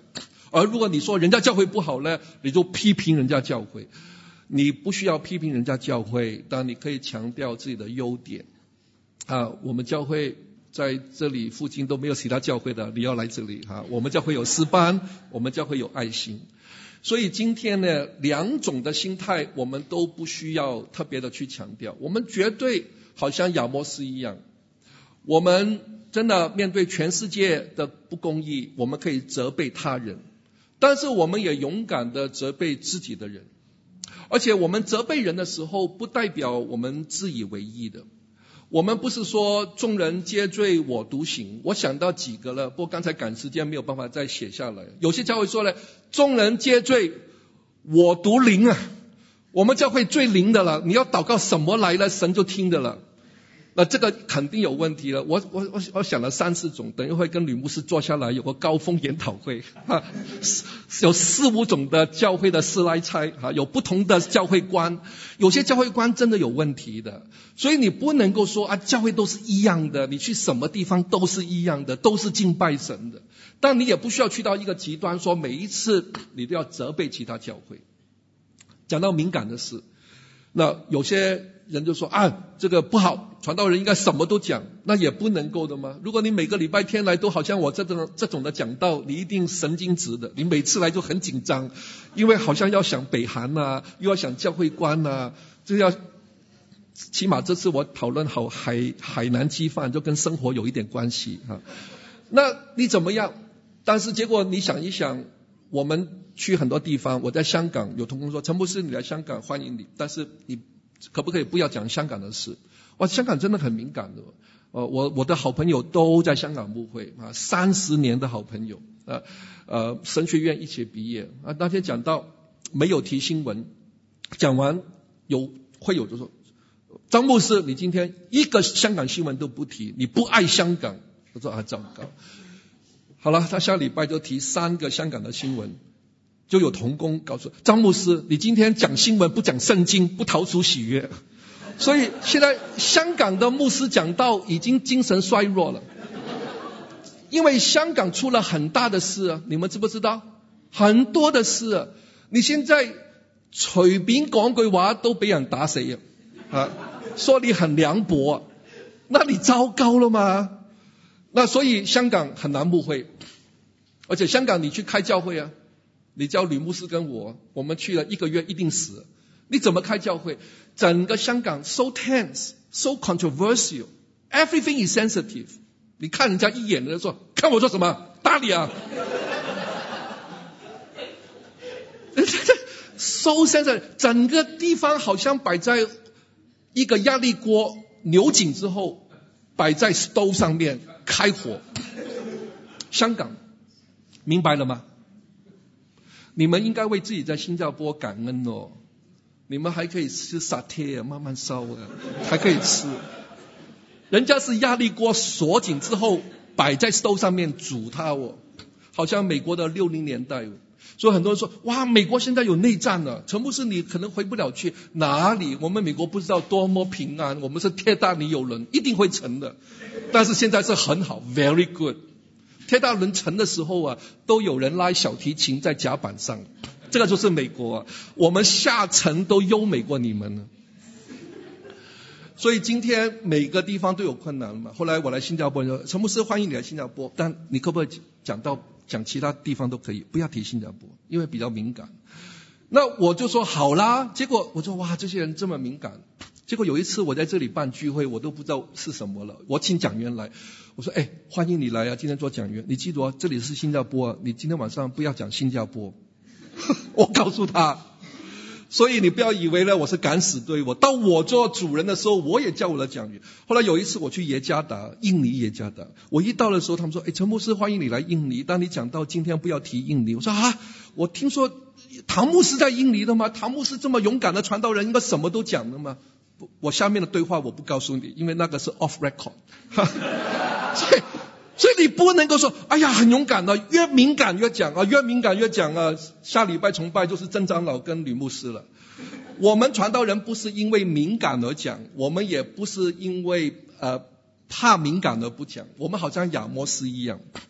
而如果你说人家教会不好呢，你就批评人家教会。你不需要批评人家教会，但你可以强调自己的优点。啊，我们教会在这里附近都没有其他教会的，你要来这里哈。我们教会有诗班，我们教会有爱心。所以今天呢，两种的心态我们都不需要特别的去强调。我们绝对好像亚摩斯一样，我们真的面对全世界的不公义，我们可以责备他人，但是我们也勇敢的责备自己的人。而且我们责备人的时候，不代表我们自以为意的。我们不是说众人皆醉我独醒，我想到几个了，不过刚才赶时间没有办法再写下来。有些教会说了，众人皆醉我独灵啊，我们教会最灵的了，你要祷告什么来了，神就听的了。那这个肯定有问题了。我我我我想了三四种，等一会跟吕牧师坐下来有个高峰研讨会，哈，有四五种的教会的师来差，哈，有不同的教会观，有些教会观真的有问题的，所以你不能够说啊，教会都是一样的，你去什么地方都是一样的，都是敬拜神的。但你也不需要去到一个极端，说每一次你都要责备其他教会。讲到敏感的事，那有些人就说啊，这个不好，传道人应该什么都讲，那也不能够的吗？如果你每个礼拜天来都好像我这种这种的讲道，你一定神经质的，你每次来就很紧张，因为好像要想北韩啊，又要想教会观啊，就要起码这次我讨论好海海南鸡饭，就跟生活有一点关系哈。那你怎么样？但是结果你想一想，我们去很多地方，我在香港有同工说，陈牧师你来香港欢迎你，但是你可不可以不要讲香港的事？哇，香港真的很敏感的。呃，我我的好朋友都在香港牧会啊，三十年的好朋友啊，呃，神学院一起毕业啊。那天讲到没有提新闻，讲完有会有就说，张牧师，你今天一个香港新闻都不提，你不爱香港。我说啊，糟糕。好了，他下礼拜就提三个香港的新闻。就有同工告诉张牧师，你今天讲新闻不讲圣经，不逃出喜悦。所以现在香港的牧师讲道已经精神衰弱了，因为香港出了很大的事啊，你们知不知道？很多的事啊，你现在隨便講句話都俾人打死啊，說你很涼薄，那你糟糕了嗎？那所以香港很難牧會，而且香港你去開教會啊，你叫吕牧師跟我，我們去了一個月一定死。你怎麼開教會？整個香港 so tense, so controversial, everything is sensitive。你看人家一眼就說，看我做什麼？打你啊！so sensitive， 整個地方好像擺在一個壓力鍋扭緊之後，擺在 stove 上面開火。香港，明白了嗎？你們應該為自己在新加坡感恩哦，你們還可以吃沙爹啊，慢慢燒啊，還可以吃。人家是壓力鍋鎖緊之後擺在 stove 上面煮它哦，好像美國的六零年代哦。所以很多人說，哇，美國現在有內戰了，陳牧師你可能回不了去。哪裡？我們美國不知道多麼平安，我們是鐵達尼郵輪，一定會沉的。但是現在是很好 ，very good。鐵達輪沉的時候啊，都有人拉小提琴在甲板上，這個就是美國啊。我們下沉都優美過你們了。所以今天每個地方都有困難嘛。後來我來新加坡，說陳牧師歡迎你來新加坡，但你可不可以講到講其他地方都可以，不要提新加坡，因為比較敏感。那我就說好啦，結果我說哇，這些人這麼敏感。結果有一次我在這裡辦聚會，我都不知道是什麼了。我請講員來，我說哎，歡迎你來啊，今天做講員。你記住啊，這裡是新加坡啊，你今天晚上不要講新加坡。我告訴他，所以你不要以為呢我是敢死隊。我到我做主人的時候，我也叫我的講員。後來有一次我去耶加達，印尼耶加達，我一到的時候，他們說哎，陳牧師歡迎你來印尼，但你講到今天不要提印尼。我說啊，我聽說唐牧師在印尼的嗎？唐牧師這麼勇敢的傳道人，應該什麼都講的嗎？我下面的對話我不告訴你，因為那個是 off record。所以所以你不能夠說哎呀很勇敢啊，越敏感越講啊，越敏感越講啊。下禮拜崇拜就是曾長老跟呂牧師了。我們傳道人不是因為敏感而講，我們也不是因為呃怕敏感而不講，我們好像亞摩斯一樣，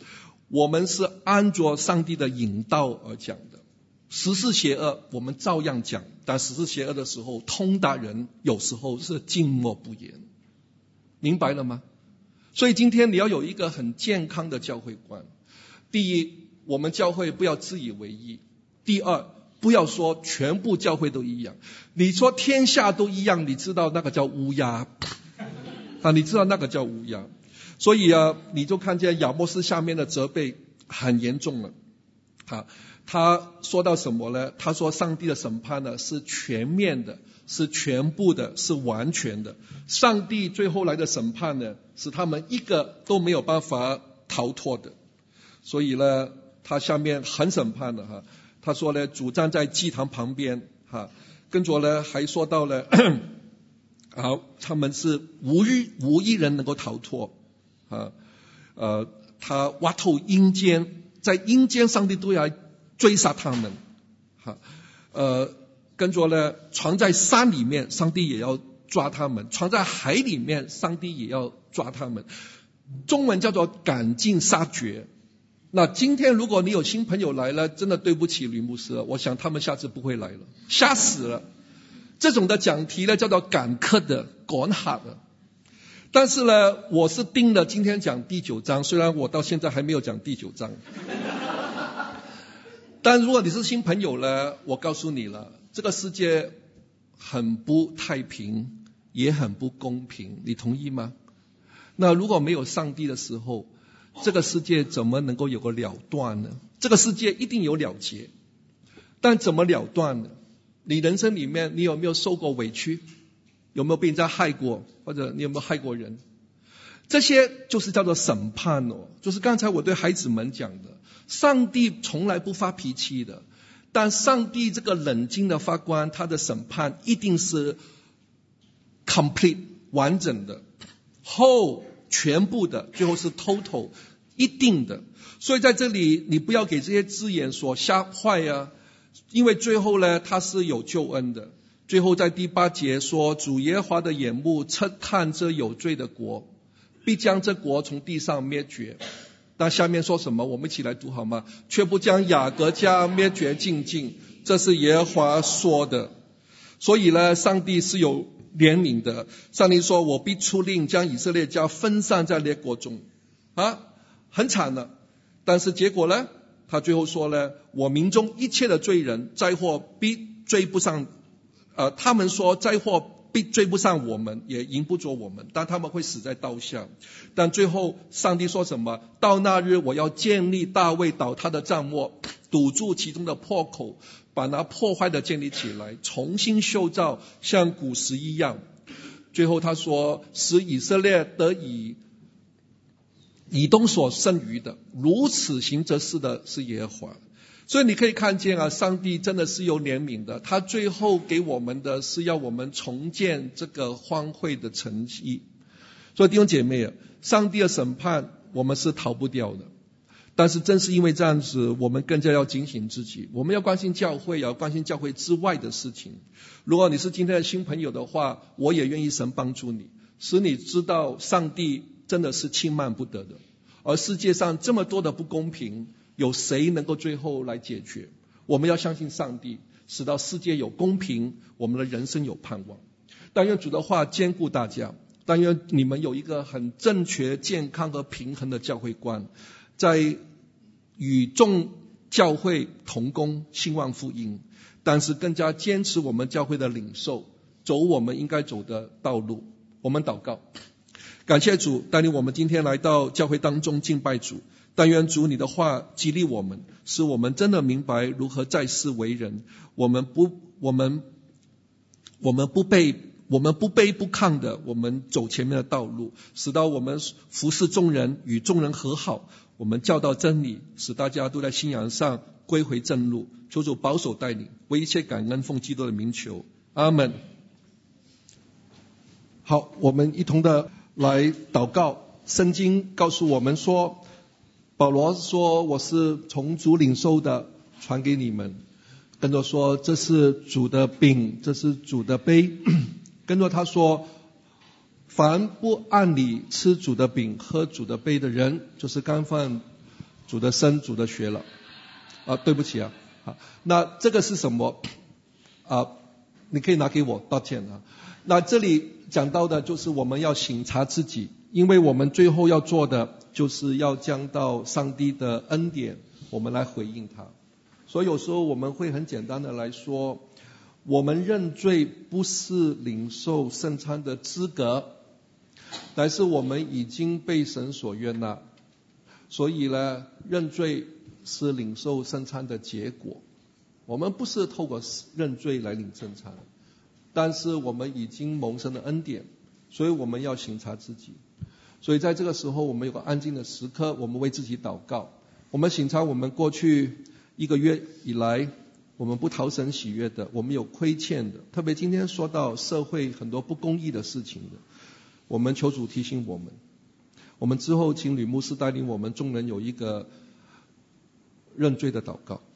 我们是按着上帝的引导而讲的。时事邪恶我们照样讲，但时事邪恶的时候，通达人有时候是静默不言，明白了吗？所以今天你要有一个很健康的教会观。第一，我们教会不要自以为意；第二，不要说全部教会都一样。你说天下都一样，你知道那个叫乌鸦啊，你知道那个叫乌鸦。所以啊，你就看见亚摩斯下面的责备很严重了啊。他说到什么呢？他说上帝的审判呢是全面的，是全部的，是完全的。上帝最后来的审判呢，是他们一个都没有办法逃脱的。所以呢，他下面很审判的哈。他说呢，主站在祭坛旁边哈，跟着呢还说到了好，他们是无一无一人能够逃脱啊。呃，他挖透阴间，在阴间上帝都要追杀他们，哈，呃，跟着呢，藏在山里面，上帝也要抓他们；藏在海里面，上帝也要抓他们。中文叫做赶尽杀绝。那今天如果你有新朋友来了，真的对不起吕牧师，我想他们下次不会来了，吓死了。这种的讲题呢，叫做赶客的、赶哈的。但是呢，我是定了今天讲第九章，虽然我到现在还没有讲第九章。但如果你是新朋友呢，我告诉你了，这个世界很不太平，也很不公平，你同意吗？那如果没有上帝的时候，这个世界怎么能够有个了断呢？这个世界一定有了结，但怎么了断呢？你人生里面你有没有受过委屈？有没有被人家害过？或者你有没有害过人？这些就是叫做审判哦，就是刚才我对孩子们讲的，上帝从来不发脾气的，但上帝这个冷静的法官，他的审判一定是 complete 完整的 whole 全部的，最后是 total 一定的。所以在这里你不要给这些字眼所吓坏啊，因为最后呢他是有救恩的。最后在第八节说，主耶和华的眼目测看这有罪的国，必将这国从地上灭绝。那下面说什么？我们一起来读好吗？却不将雅各家灭绝尽尽，这是耶和华说的。所以呢，上帝是有怜悯的。上帝说，我必出令将以色列家分散在列国中啊，很惨了。但是结果呢，他最后说呢，我民中一切的罪人灾祸必追不上呃，他们说灾祸必追不上我们，也赢不着我们，但他们会死在刀下。但最后上帝说什么？到那日我要建立大卫倒塌的帐幕，堵住其中的破口，把那破坏的建立起来，重新修造，像古时一样。最后他说，使以色列得以以东所剩余的，如此行这事的是耶和华。所以你可以看见啊，上帝真的是有怜悯的，他最后给我们的是要我们重建这个荒废的城邑。所以弟兄姐妹啊，上帝的审判我们是逃不掉的，但是正是因为这样子，我们更加要警醒自己，我们要关心教会，要关心教会之外的事情。如果你是今天的新朋友的话，我也愿意神帮助你，使你知道上帝真的是轻慢不得的，而世界上这么多的不公平，有谁能够最后来解决？我们要相信上帝，使到世界有公平，我们的人生有盼望。但愿主的话兼顾大家，但愿你们有一个很正确、健康和平衡的教会观，在与众教会同工兴旺福音，但是更加坚持我们教会的领受，走我们应该走的道路。我们祷告，感谢主带领我们今天来到教会当中敬拜主。但愿主你的话激励我们，使我们真的明白如何在世为人。我们不，我们，我们不卑，我们不卑不亢的，我们走前面的道路，使到我们服侍众人，与众人和好。我们教导真理，使大家都在信仰上归回正路。求主保守带领，为一切感恩奉基督的名求，阿们。好，我们一同的来祷告。圣经告诉我们说，保罗说，我是从主领受的，传给你们。跟着说，这是主的饼，这是主的杯。跟着他说，凡不按理吃主的饼喝主的杯的人，就是干犯主的生，主的血了。啊，对不起啊，啊，那这个是什么？啊，你可以拿给我，道歉啊。那这里讲到的就是我们要省察自己，因为我们最后要做的就是要将到上帝的恩典，我们来回应他。所以有时候我们会很简单的来说，我们认罪不是领受圣餐的资格，但是我们已经被神所悦纳，所以呢，认罪是领受圣餐的结果。我们不是透过认罪来领圣餐，但是我们已经蒙神的恩典，所以我们要省察自己。所以在这个时候，我们有个安静的时刻，我们为自己祷告。我们省察我们过去一个月以来，我们不讨神喜悦的，我们有亏欠的，特别今天说到社会很多不公义的事情的，我们求主提醒我们。我们之后请吕牧师带领我们众人有一个认罪的祷告。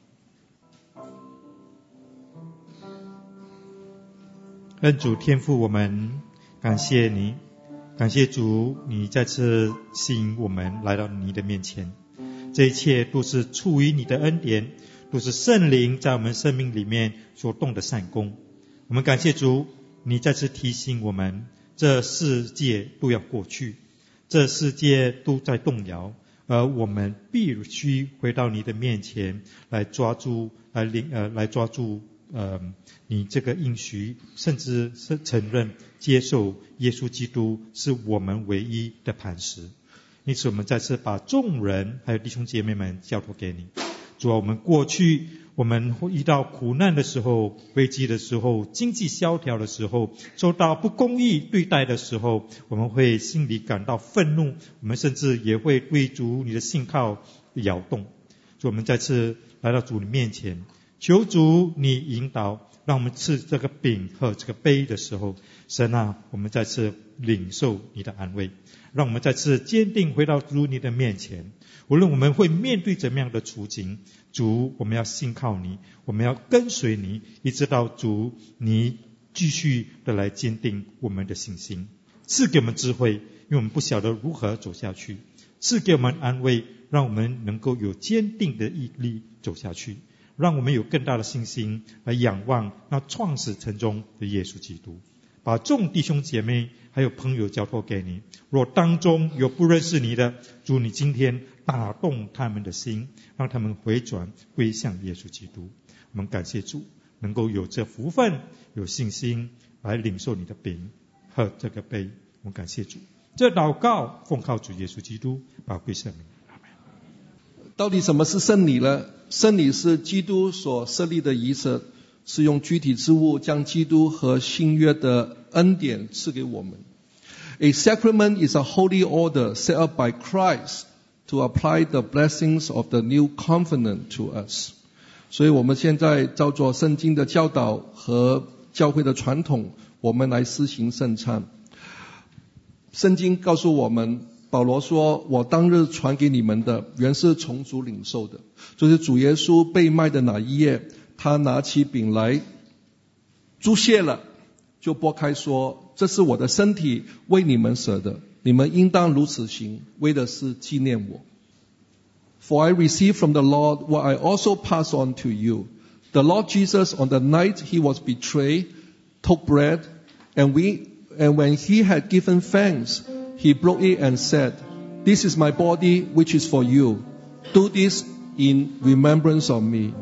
恩主天父，我们感谢你，感谢主，你再次吸引我们来到你的面前。这一切都是出于你的恩典，都是圣灵在我们生命里面所动的善功。我们感谢主，你再次提醒我们，这世界都要过去，这世界都在动摇，而我们必须回到你的面前来抓住，来领呃来抓住呃你这个应许，甚至是承认接受耶稣基督是我们唯一的磐石。因此我们再次把众人还有弟兄姐妹们交托给你。主啊，我们过去我们会遇到苦难的时候，危机的时候，经济萧条的时候，受到不公义对待的时候，我们会心里感到愤怒，我们甚至也会对主你的信靠摇动。主，我们再次来到主你面前，求主你引导，让我们吃这个饼和这个杯的时候，神啊，我们再次领受你的安慰，让我们再次坚定回到主你的面前。无论我们会面对怎么样的处境，主，我们要信靠你，我们要跟随你，一直到主你继续的来坚定我们的信心。赐给我们智慧，因为我们不晓得如何走下去；赐给我们安慰，让我们能够有坚定的毅力走下去，让我们有更大的信心来仰望那创始成终的耶稣基督。把众弟兄姐妹还有朋友交托给你，若当中有不认识你的，主你今天打动他们的心，让他们回转归向耶稣基督。我们感谢主，能够有这福分有信心来领受你的饼和这个杯。我们感谢主，这祷告奉靠主耶稣基督宝贵圣名。 到底什么是圣礼呢？圣礼是基督所设立的仪式，是用具体之物将基督和新约的恩典赐给我们。A sacrament is a holy order set up by Christ to apply the blessings of the new covenant to us. 所以我们现在照着圣经的教导和教会的传统，我们来施行圣餐。圣经告诉我们，保罗说，我当日传给你们的原是从主领受的，就是主耶稣被卖的那一夜，他拿起饼来祝谢了，就拨开说，这是我的身体，为你们舍的，你们应当如此行，为的是纪念我。For I received from the Lord what I also pass on to you. The Lord Jesus, on the night he was betrayed, took bread, and we and when he had given thanks, he broke it and said, This is my body which is for you. Do this in remembrance of me.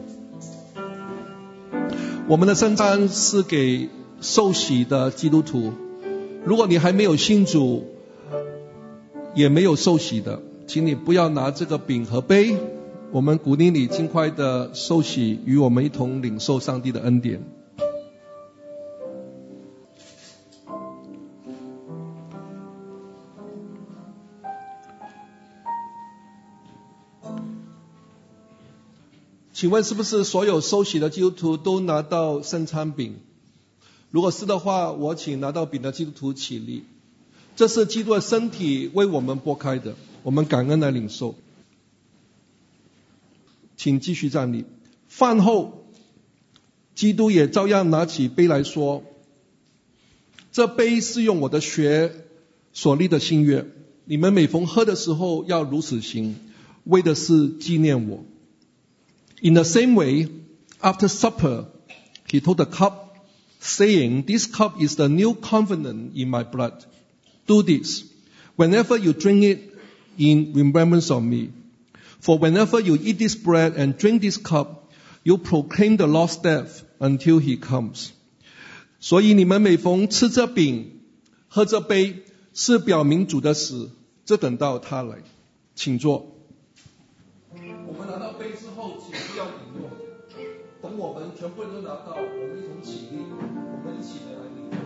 我们的圣餐是给受洗的基督徒，如果你还没有信主，也没有受洗的，请你不要拿这个饼和杯，我们鼓励你尽快的受洗，与我们一同领受上帝的恩典。请问是不是所有受洗的基督徒都拿到圣餐饼？如果是的话，我请拿到饼的基督徒起立。这是基督的身体为我们拨开的，我们感恩来领受。请继续站立。饭后，基督也照样拿起杯来说，这杯是用我的血所立的新约，你们每逢喝的时候要如此行， 为的是纪念我。In the same way, after supper, he took the cup, saying, This cup is the new covenant in my blood. Do this, whenever you drink it, in remembrance of me. For whenever you eat this bread and drink this cup, you proclaim the Lord's death until he comes. 所以你们每逢吃这饼、喝这杯，是表明主的死，这等到他来。请坐。我们拿到杯之后，请不要饮用。等我们全部人都拿到，我们一同起立，我们一起的来领用。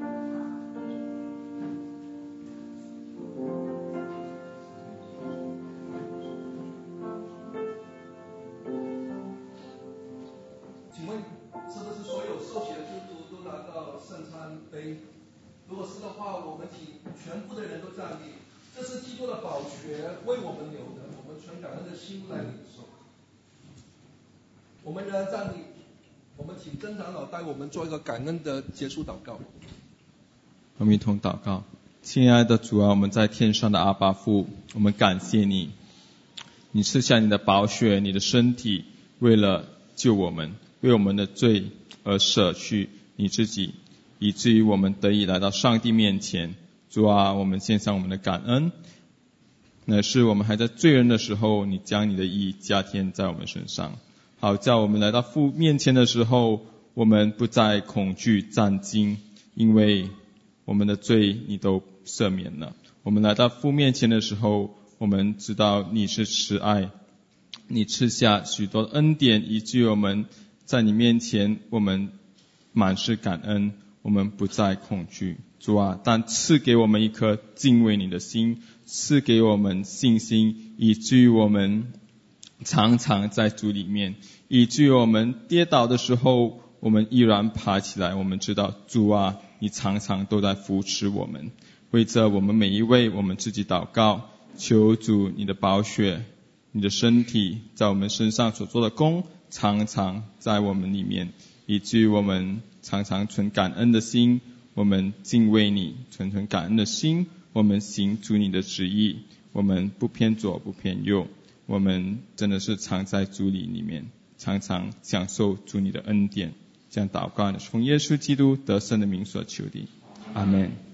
请问是不是所有受洗的基督徒都拿到圣餐杯？如果是的话，我们请全部的人都站立。这是基督的宝血为我们流的，我们存感恩的心来领受。我们仍然站立，我们请曾长老带我们做一个感恩的结束祷告。 我们一同祷告。亲爱的主啊，我们在天上的阿爸父，我们感谢你，你赐下你的宝血，你的身体，为了救我们，为我们的罪而舍去你自己，以至于我们得以来到上帝面前。主啊，我们献上我们的感恩，乃是我们还在罪人的时候，你将你的义加添在我们身上，好叫我们来到父面前的时候，我们不再恐惧战惊，因为我们的罪你都赦免了。我们来到父面前的时候，我们知道你是慈爱，你赐下许多恩典，以至于我们在你面前，我们满是感恩，我们不再恐惧。主啊，但赐给我们一颗敬畏你的心，赐给我们信心，以至于我们常常在主里面，以至于我们跌倒的时候，我们依然爬起来。我们知道主啊，你常常都在扶持我们。为着我们每一位，我们自己祷告，求主你的宝血，你的身体在我们身上所做的工，常常在我们里面，以至于我们常常存感恩的心，我们敬畏你，存存感恩的心，我们行主你的旨意，我们不偏左不偏右，我们真的是常在主里里面，常常享受主你的恩典。这样祷告呢，从耶稣基督得胜的名所求的，阿们。